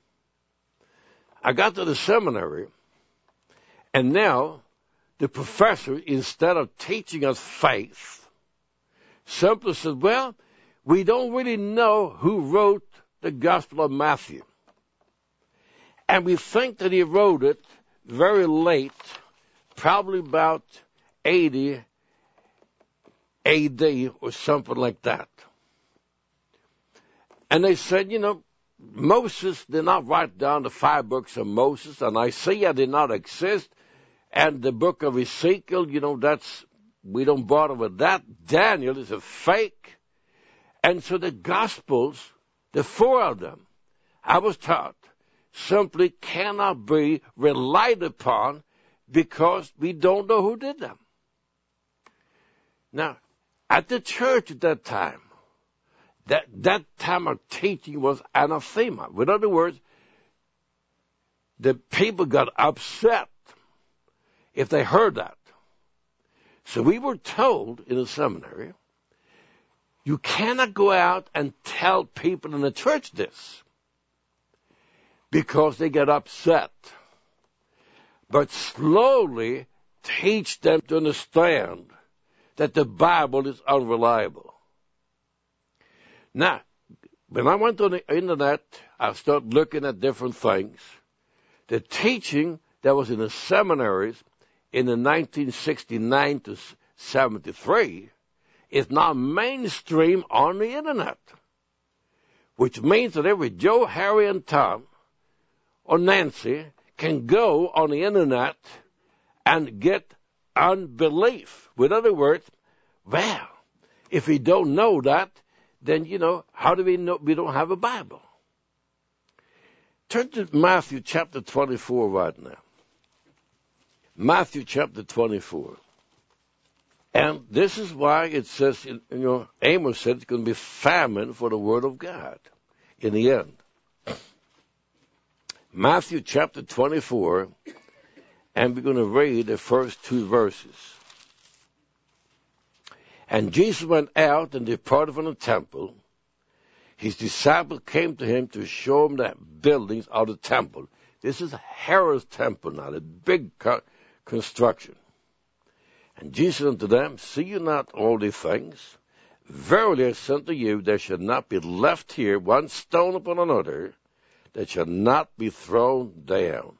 I got to the seminary, and now the professor, instead of teaching us faith, simply said, well, we don't really know who wrote the Gospel of Matthew. And we think that he wrote it very late, probably about eighty A D or something like that. And they said, you know, Moses did not write down the five books of Moses, and Isaiah did not exist, and the book of Ezekiel, you know, that's, we don't bother with that. Daniel is a fake. And so the Gospels, the four of them, I was taught, simply cannot be relied upon because we don't know who did them. Now, at the church at that time, that, that time of teaching was anathema. In other words, the people got upset if they heard that. So we were told in the seminary, you cannot go out and tell people in the church this, because they get upset. But slowly teach them to understand that the Bible is unreliable. Now, when I went on the internet, I started looking at different things. The teaching that was in the seminaries in the nineteen sixty-nine to seventy-three is now mainstream on the internet, which means that every Joe, Harry, and Tom or Nancy can go on the internet and get unbelief. With other words, well, if we don't know that, then, you know, how do we know we don't have a Bible? Turn to Matthew chapter twenty-four right now. Matthew chapter twenty-four. And this is why it says, you know, Amos said it's going to be famine for the Word of God in the end. Matthew chapter twenty-four, and we're going to read the first two verses. And Jesus went out and departed from the temple. His disciples came to him to show him the buildings of the temple. This is Herod's temple now, the big co- construction. And Jesus said unto them, see you not all these things? Verily I say unto you, there shall not be left here one stone upon another that shall not be thrown down.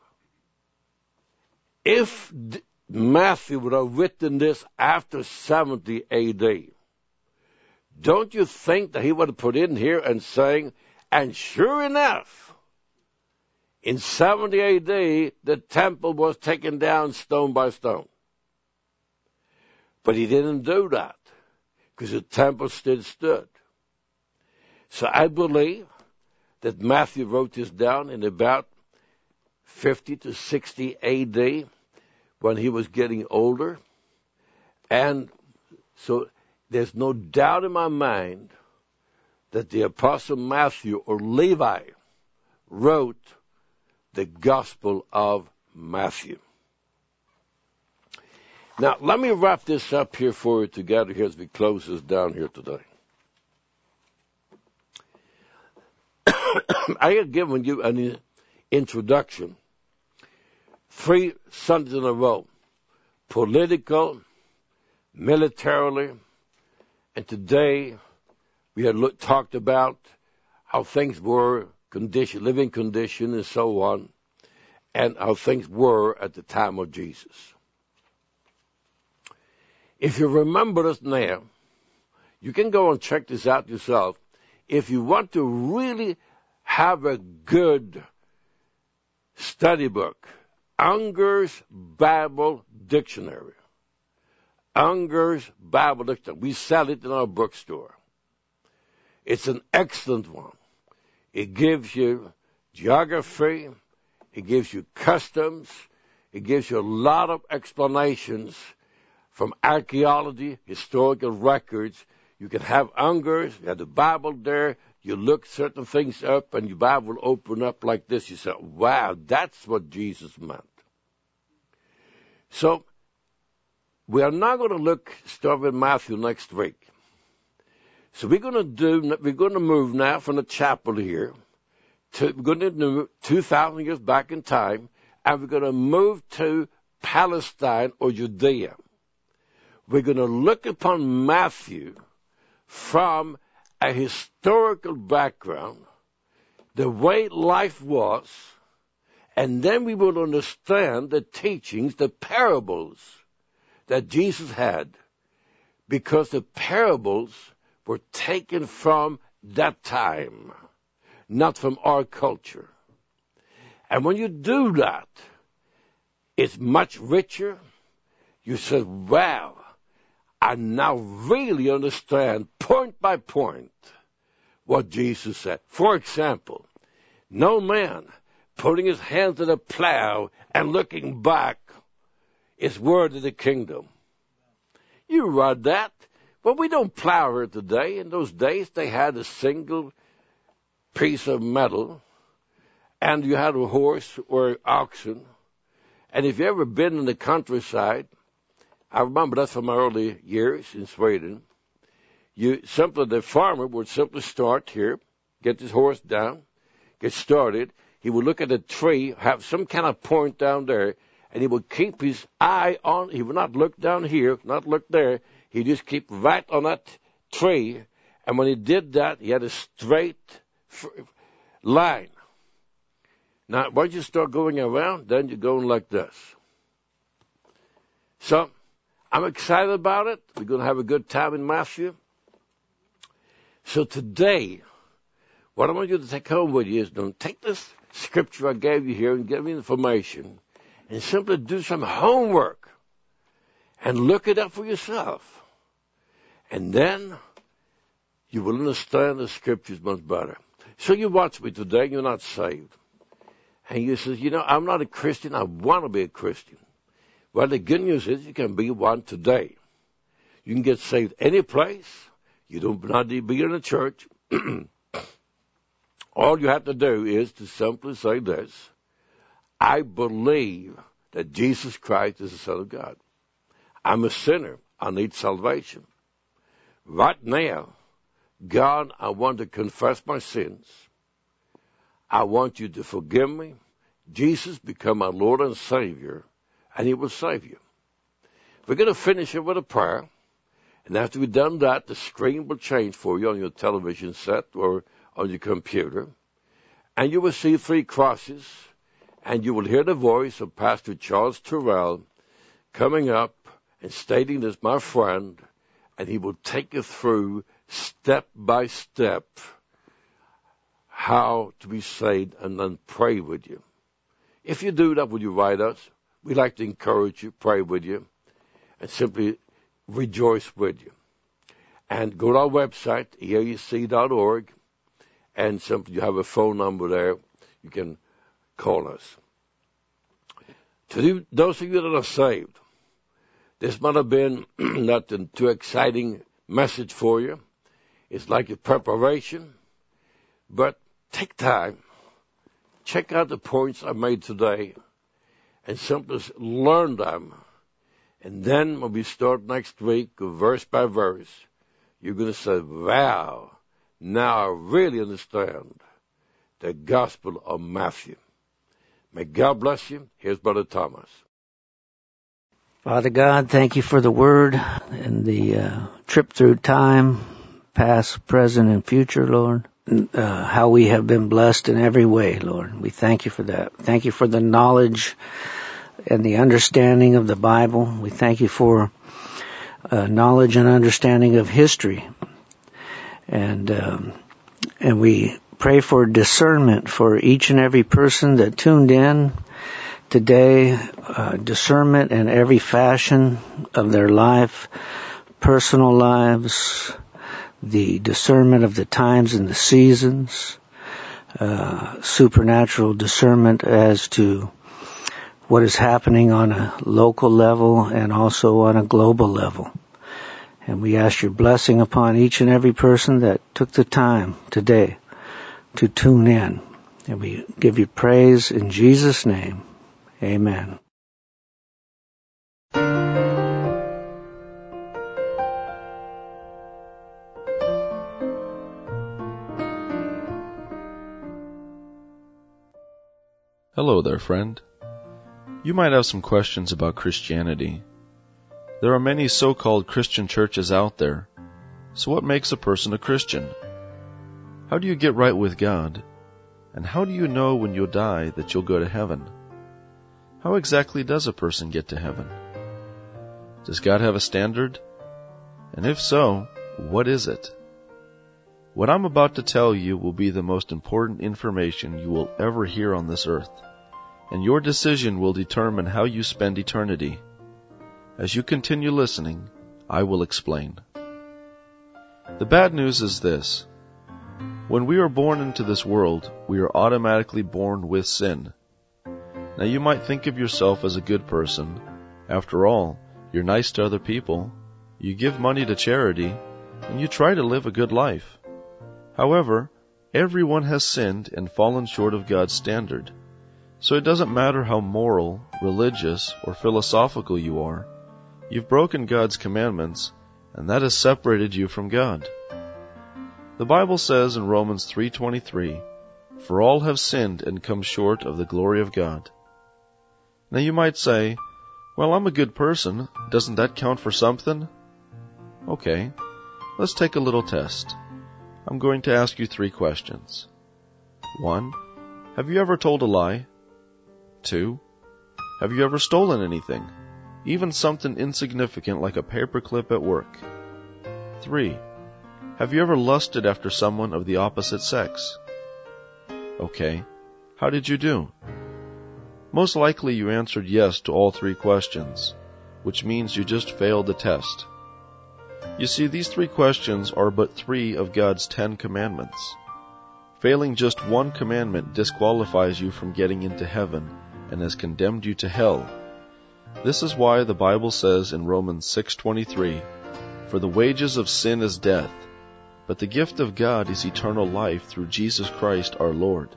If D- Matthew would have written this after seventy A D, don't you think that he would have put in here and saying, and sure enough, in seventy A D, the temple was taken down stone by stone. But he didn't do that, because the temple still stood. So I believe that Matthew wrote this down in about fifty to sixty A D, when he was getting older. And so there's no doubt in my mind that the Apostle Matthew or Levi wrote the Gospel of Matthew. Now, let me wrap this up here for you together here as we close this down here today. I have given you an introduction three Sundays in a row, political, militarily, and today we had look, talked about how things were, condition, living condition, and so on, and how things were at the time of Jesus. If you remember this now, you can go and check this out yourself. If you want to really have a good study book, Unger's Bible Dictionary. Unger's Bible Dictionary. We sell it in our bookstore. It's an excellent one. It gives you geography. It gives you customs. It gives you a lot of explanations from archaeology, historical records. You can have hungers. You have the Bible there. You look certain things up, and your Bible will open up like this. You say, wow, that's what Jesus meant. So, we are not going to look, start with Matthew next week. So we're going to do, we're going to move now from the chapel here to, we're going to move two thousand years back in time, and we're going to move to Palestine or Judea. We're going to look upon Matthew from a historical background, the way life was, and then we will understand the teachings, the parables that Jesus had, because the parables were taken from that time, not from our culture. And when you do that, it's much richer. You say, wow, I now really understand point by point what Jesus said. For example, no man putting his hand to the plow and looking back is worthy of the kingdom. You read that. Well, we don't plow here today. In those days, they had a single piece of metal, and you had a horse or oxen. And if you ever been in the countryside, I remember that from my early years in Sweden. You simply, the farmer would simply start here, get his horse down, get started. He would look at the tree, have some kind of point down there, and he would keep his eye on. He would not look down here, not look there. He just keep right on that tree. And when he did that, he had a straight line. Now, once you start going around, then you're going like this. So, I'm excited about it. We're going to have a good time in Matthew. So today, what I want you to take home with you is don't take this scripture I gave you here and give me information and simply do some homework and look it up for yourself. And then you will understand the scriptures much better. So you watch me today, you're not saved. And you say, you know, I'm not a Christian, I want to be a Christian. Well, the good news is you can be one today. You can get saved any place. You don't not need to be in a church. All you have to do is to simply say this: I believe that Jesus Christ is the Son of God. I'm a sinner. I need salvation. Right now, God, I want to confess my sins. I want you to forgive me. Jesus, become my Lord and Savior, and He will save you. We're going to finish it with a prayer. And after we've done that, the screen will change for you on your television set or on your computer. And you will see three crosses. And you will hear the voice of Pastor Charles Terrell coming up and stating this, my friend. And he will take you through step by step how to be saved and then pray with you. If you do that, would you write us? We'd like to encourage you, pray with you, and simply rejoice with you. And go to our website, E A U C dot org, and simply you have a phone number there. You can call us. To those of you that are saved, this might have been not a too exciting message for you. It's like a preparation, but take time. Check out the points I made today and simply learn them. And then when we start next week, verse by verse, you're going to say, wow, now I really understand the Gospel of Matthew. May God bless you. Here's Brother Thomas. Father God, thank you for the word and the uh, trip through time, past, present, and future, Lord. Uh, how we have been blessed in every way, Lord. We thank you for that. Thank you for the knowledge and the understanding of the Bible. We thank you for uh, knowledge and understanding of history. And um, and we pray for discernment for each and every person that tuned in today, uh, discernment in every fashion of their life, personal lives, the discernment of the times and the seasons, uh, supernatural discernment as to what is happening on a local level and also on a global level. And we ask your blessing upon each and every person that took the time today to tune in. And we give you praise in Jesus' name. Amen. Hello there, friend. You might have some questions about Christianity. There are many so-called Christian churches out there. So what makes a person a Christian? How do you get right with God? And how do you know when you'll die that you'll go to heaven? How exactly does a person get to heaven? Does God have a standard? And if so, what is it? What I'm about to tell you will be the most important information you will ever hear on this earth, and your decision will determine how you spend eternity. As you continue listening, I will explain. The bad news is this. When we are born into this world, we are automatically born with sin. Now you might think of yourself as a good person. After all, you're nice to other people, you give money to charity, and you try to live a good life. However, everyone has sinned and fallen short of God's standard. So it doesn't matter how moral, religious, or philosophical you are. You've broken God's commandments, and that has separated you from God. The Bible says in Romans three twenty-three, "For all have sinned and come short of the glory of God." Now you might say, "Well, I'm a good person. Doesn't that count for something?" Okay, let's take a little test. I'm going to ask you three questions. One, have you ever told a lie? Two, have you ever stolen anything? Even something insignificant like a paperclip at work. Three, have you ever lusted after someone of the opposite sex? Okay, how did you do? Most likely you answered yes to all three questions, which means you just failed the test. You see, these three questions are but three of God's Ten Commandments. Failing just one commandment disqualifies you from getting into heaven and has condemned you to hell. This is why the Bible says in Romans six twenty-three, "For the wages of sin is death, but the gift of God is eternal life through Jesus Christ our Lord."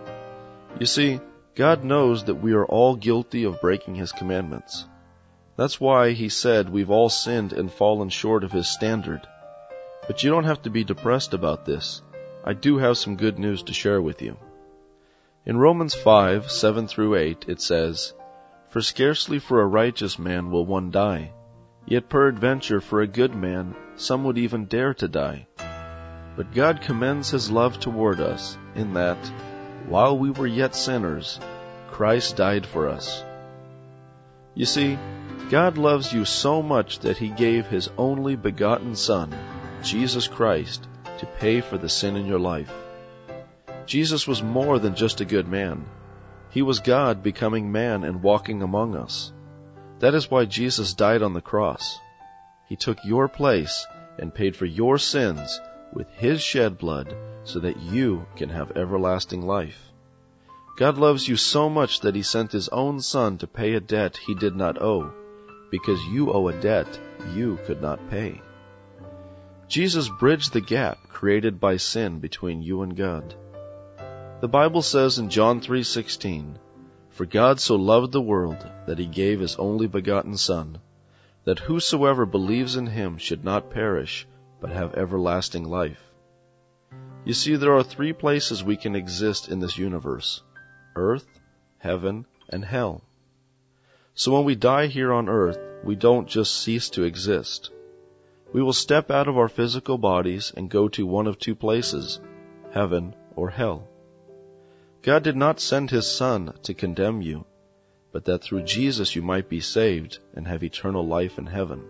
You see, God knows that we are all guilty of breaking His commandments. That's why He said we've all sinned and fallen short of His standard. But you don't have to be depressed about this. I do have some good news to share with you. In Romans five, seven through eight, it says, "For scarcely for a righteous man will one die, yet peradventure for a good man some would even dare to die. But God commends His love toward us, in that, while we were yet sinners, Christ died for us." You see, God loves you so much that He gave His only begotten Son, Jesus Christ, to pay for the sin in your life. Jesus was more than just a good man. He was God becoming man and walking among us. That is why Jesus died on the cross. He took your place and paid for your sins with His shed blood so that you can have everlasting life. God loves you so much that He sent His own Son to pay a debt He did not owe, because you owe a debt you could not pay. Jesus bridged the gap created by sin between you and God. The Bible says in John three sixteen, "For God so loved the world that He gave His only begotten Son, that whosoever believes in Him should not perish, but have everlasting life." You see, there are three places we can exist in this universe: earth, heaven, and hell. So when we die here on earth, we don't just cease to exist. We will step out of our physical bodies and go to one of two places, heaven or hell. God did not send His Son to condemn you, but that through Jesus you might be saved and have eternal life in heaven.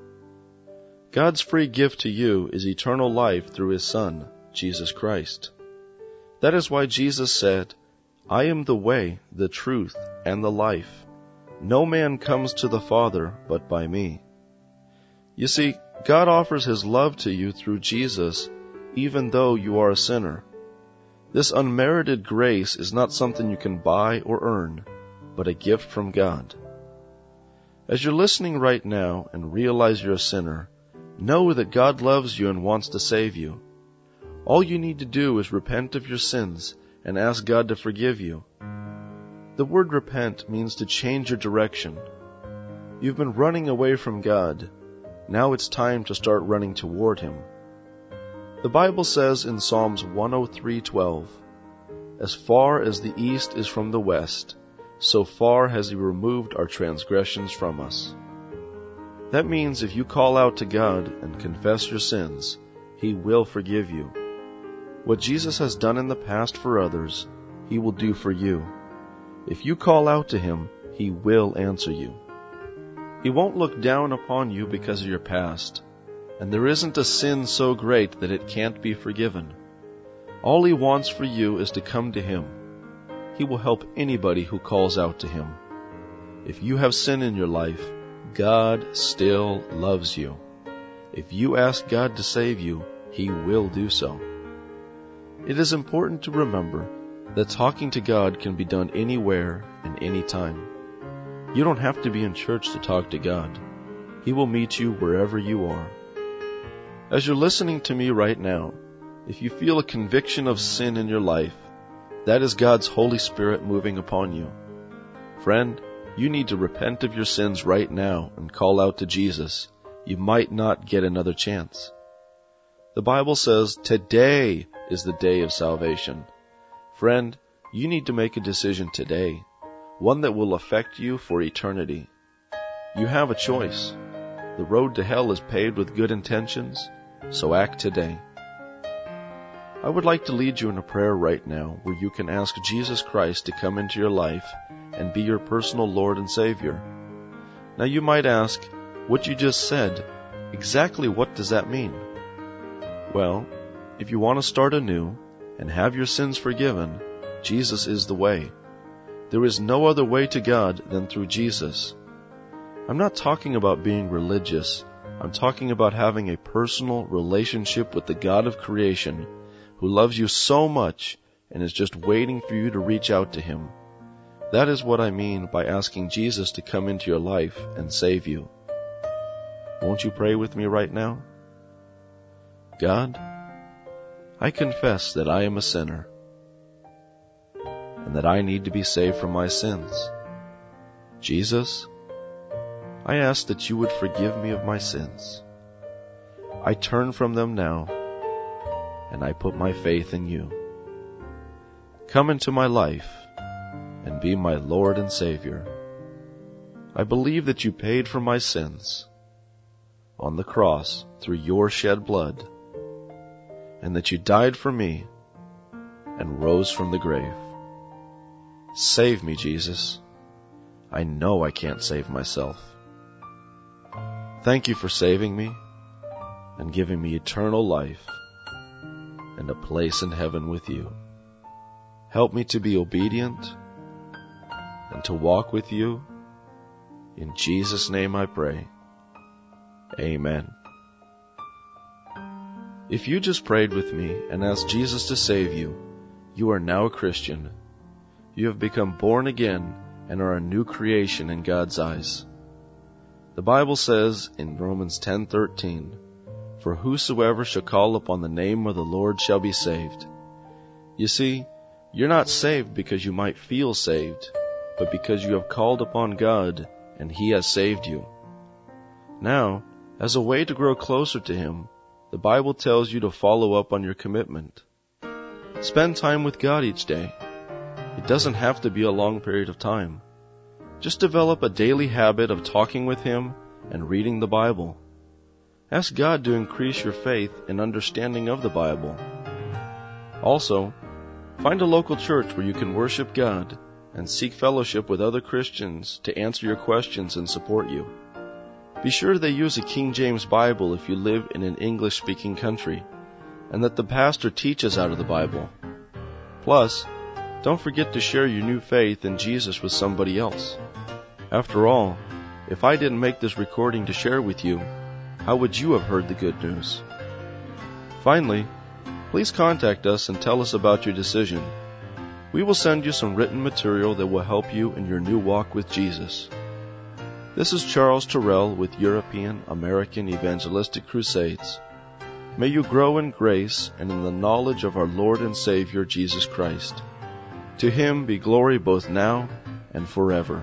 God's free gift to you is eternal life through His Son, Jesus Christ. That is why Jesus said, "I am the way, the truth, and the life. No man comes to the Father but by me." You see, God offers His love to you through Jesus, even though you are a sinner. This unmerited grace is not something you can buy or earn, but a gift from God. As you're listening right now and realize you're a sinner, Know that God loves you and wants to save you. All you need to do is repent of your sins and ask God to forgive you. The word repent means to change your direction. You've been running away from God. Now it's time to start running toward Him. The Bible says in Psalms one oh three twelve, "As far as the east is from the west, so far has He removed our transgressions from us." That means if you call out to God and confess your sins, He will forgive you. What Jesus has done in the past for others, He will do for you. If you call out to Him, He will answer you. He won't look down upon you because of your past, and there isn't a sin so great that it can't be forgiven. All He wants for you is to come to Him. He will help anybody who calls out to Him. If you have sin in your life, God still loves you. If you ask God to save you, He will do so. It is important to remember that talking to God can be done anywhere and anytime. You don't have to be in church to talk to God. He will meet you wherever you are. As you're listening to me right now, if you feel a conviction of sin in your life, that is God's Holy Spirit moving upon you. Friend, you need to repent of your sins right now and call out to Jesus. You might not get another chance. The Bible says today is the day of salvation. Friend, you need to make a decision today, one that will affect you for eternity. You have a choice. The road to hell is paved with good intentions, so act today. I would like to lead you in a prayer right now where you can ask Jesus Christ to come into your life and be your personal Lord and Savior. Now you might ask, what you just said, exactly what does that mean? Well, if you want to start anew and have your sins forgiven, Jesus is the way. There is no other way to God than through Jesus. I'm not talking about being religious. I'm talking about having a personal relationship with the God of creation who loves you so much and is just waiting for you to reach out to Him. That is what I mean by asking Jesus to come into your life and save you. Won't you pray with me right now? God, I confess that I am a sinner and that I need to be saved from my sins. Jesus, I ask that you would forgive me of my sins. I turn from them now, and I put my faith in you. Come into my life and be my Lord and Savior. I believe that you paid for my sins on the cross through your shed blood, and that you died for me and rose from the grave. Save me, Jesus. I know I can't save myself. Thank you for saving me and giving me eternal life and a place in heaven with you. Help me to be obedient and to walk with you. In Jesus' name I pray. Amen. If you just prayed with me and asked Jesus to save you, you are now a Christian. You have become born again and are a new creation in God's eyes. The Bible says in Romans ten thirteen, "For whosoever shall call upon the name of the Lord shall be saved." You see, you're not saved because you might feel saved, but because you have called upon God and He has saved you. Now, as a way to grow closer to Him, the Bible tells you to follow up on your commitment. Spend time with God each day. It doesn't have to be a long period of time. Just develop a daily habit of talking with Him and reading the Bible. Ask God to increase your faith and understanding of the Bible. Also, find a local church where you can worship God and seek fellowship with other Christians to answer your questions and support you. Be sure they use a King James Bible if you live in an English-speaking country, and that the pastor teaches out of the Bible. Plus, don't forget to share your new faith in Jesus with somebody else. After all, if I didn't make this recording to share with you, how would you have heard the good news? Finally, please contact us and tell us about your decision. We will send you some written material that will help you in your new walk with Jesus. This is Charles Terrell with European American Evangelistic Crusades. May you grow in grace and in the knowledge of our Lord and Savior Jesus Christ. To Him be glory both now and forever.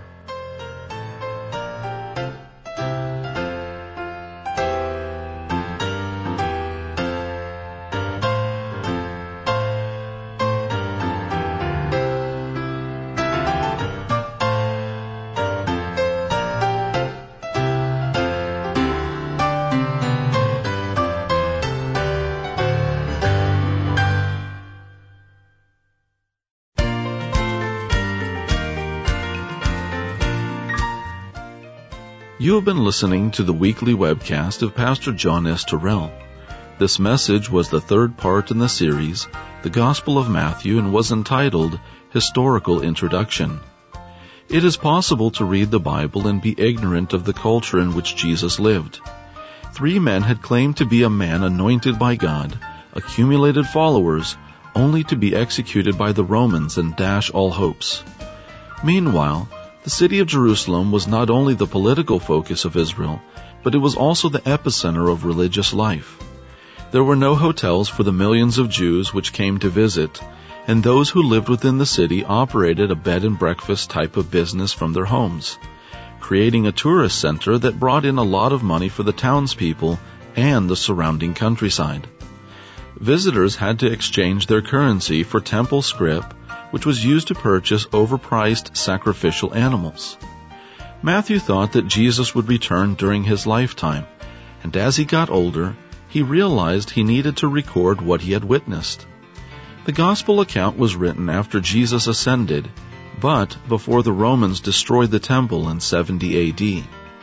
You have been listening to the weekly webcast of Pastor John S. Terrell. This message was the third part in the series, The Gospel of Matthew, and was entitled Historical Introduction. It is possible to read the Bible and be ignorant of the culture in which Jesus lived. Three men had claimed to be a man anointed by God, accumulated followers, only to be executed by the Romans and dash all hopes. Meanwhile, the city of Jerusalem was not only the political focus of Israel, but it was also the epicenter of religious life. There were no hotels for the millions of Jews which came to visit, and those who lived within the city operated a bed and breakfast type of business from their homes, creating a tourist center that brought in a lot of money for the townspeople and the surrounding countryside. Visitors had to exchange their currency for temple scrip, which was used to purchase overpriced sacrificial animals. Matthew thought that Jesus would return during his lifetime, and as he got older, he realized he needed to record what he had witnessed. The gospel account was written after Jesus ascended, but before the Romans destroyed the temple in seventy A D.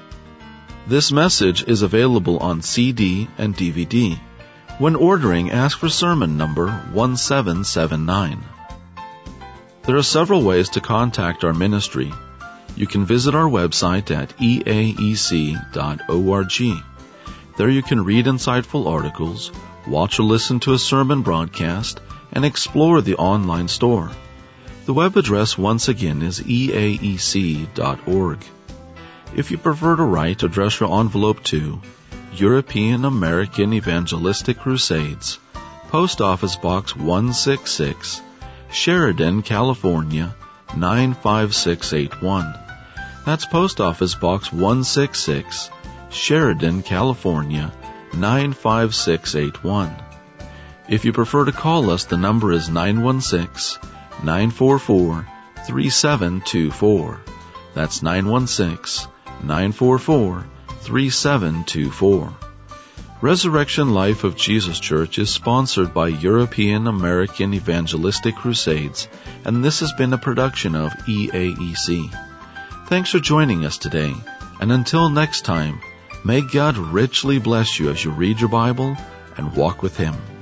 This message is available on C D and D V D. When ordering, ask for sermon number one seven seven nine. There are several ways to contact our ministry. You can visit our website at e a e c dot org. There you can read insightful articles, watch or listen to a sermon broadcast, and explore the online store. The web address once again is e a e c dot org. If you prefer to write, address your envelope to European American Evangelistic Crusades, Post Office Box one sixty-six, Sheridan, California, nine five six eight one. That's Post Office Box one sixty-six, Sheridan, California, nine five six eight one. If you prefer to call us, the number is nine one six, nine four four, three seven two four. That's nine one six, nine four four, three seven two four. Resurrection Life of Jesus Church is sponsored by European American Evangelistic Crusades, and this has been a production of E A E C. Thanks for joining us today, and until next time, may God richly bless you as you read your Bible and walk with Him.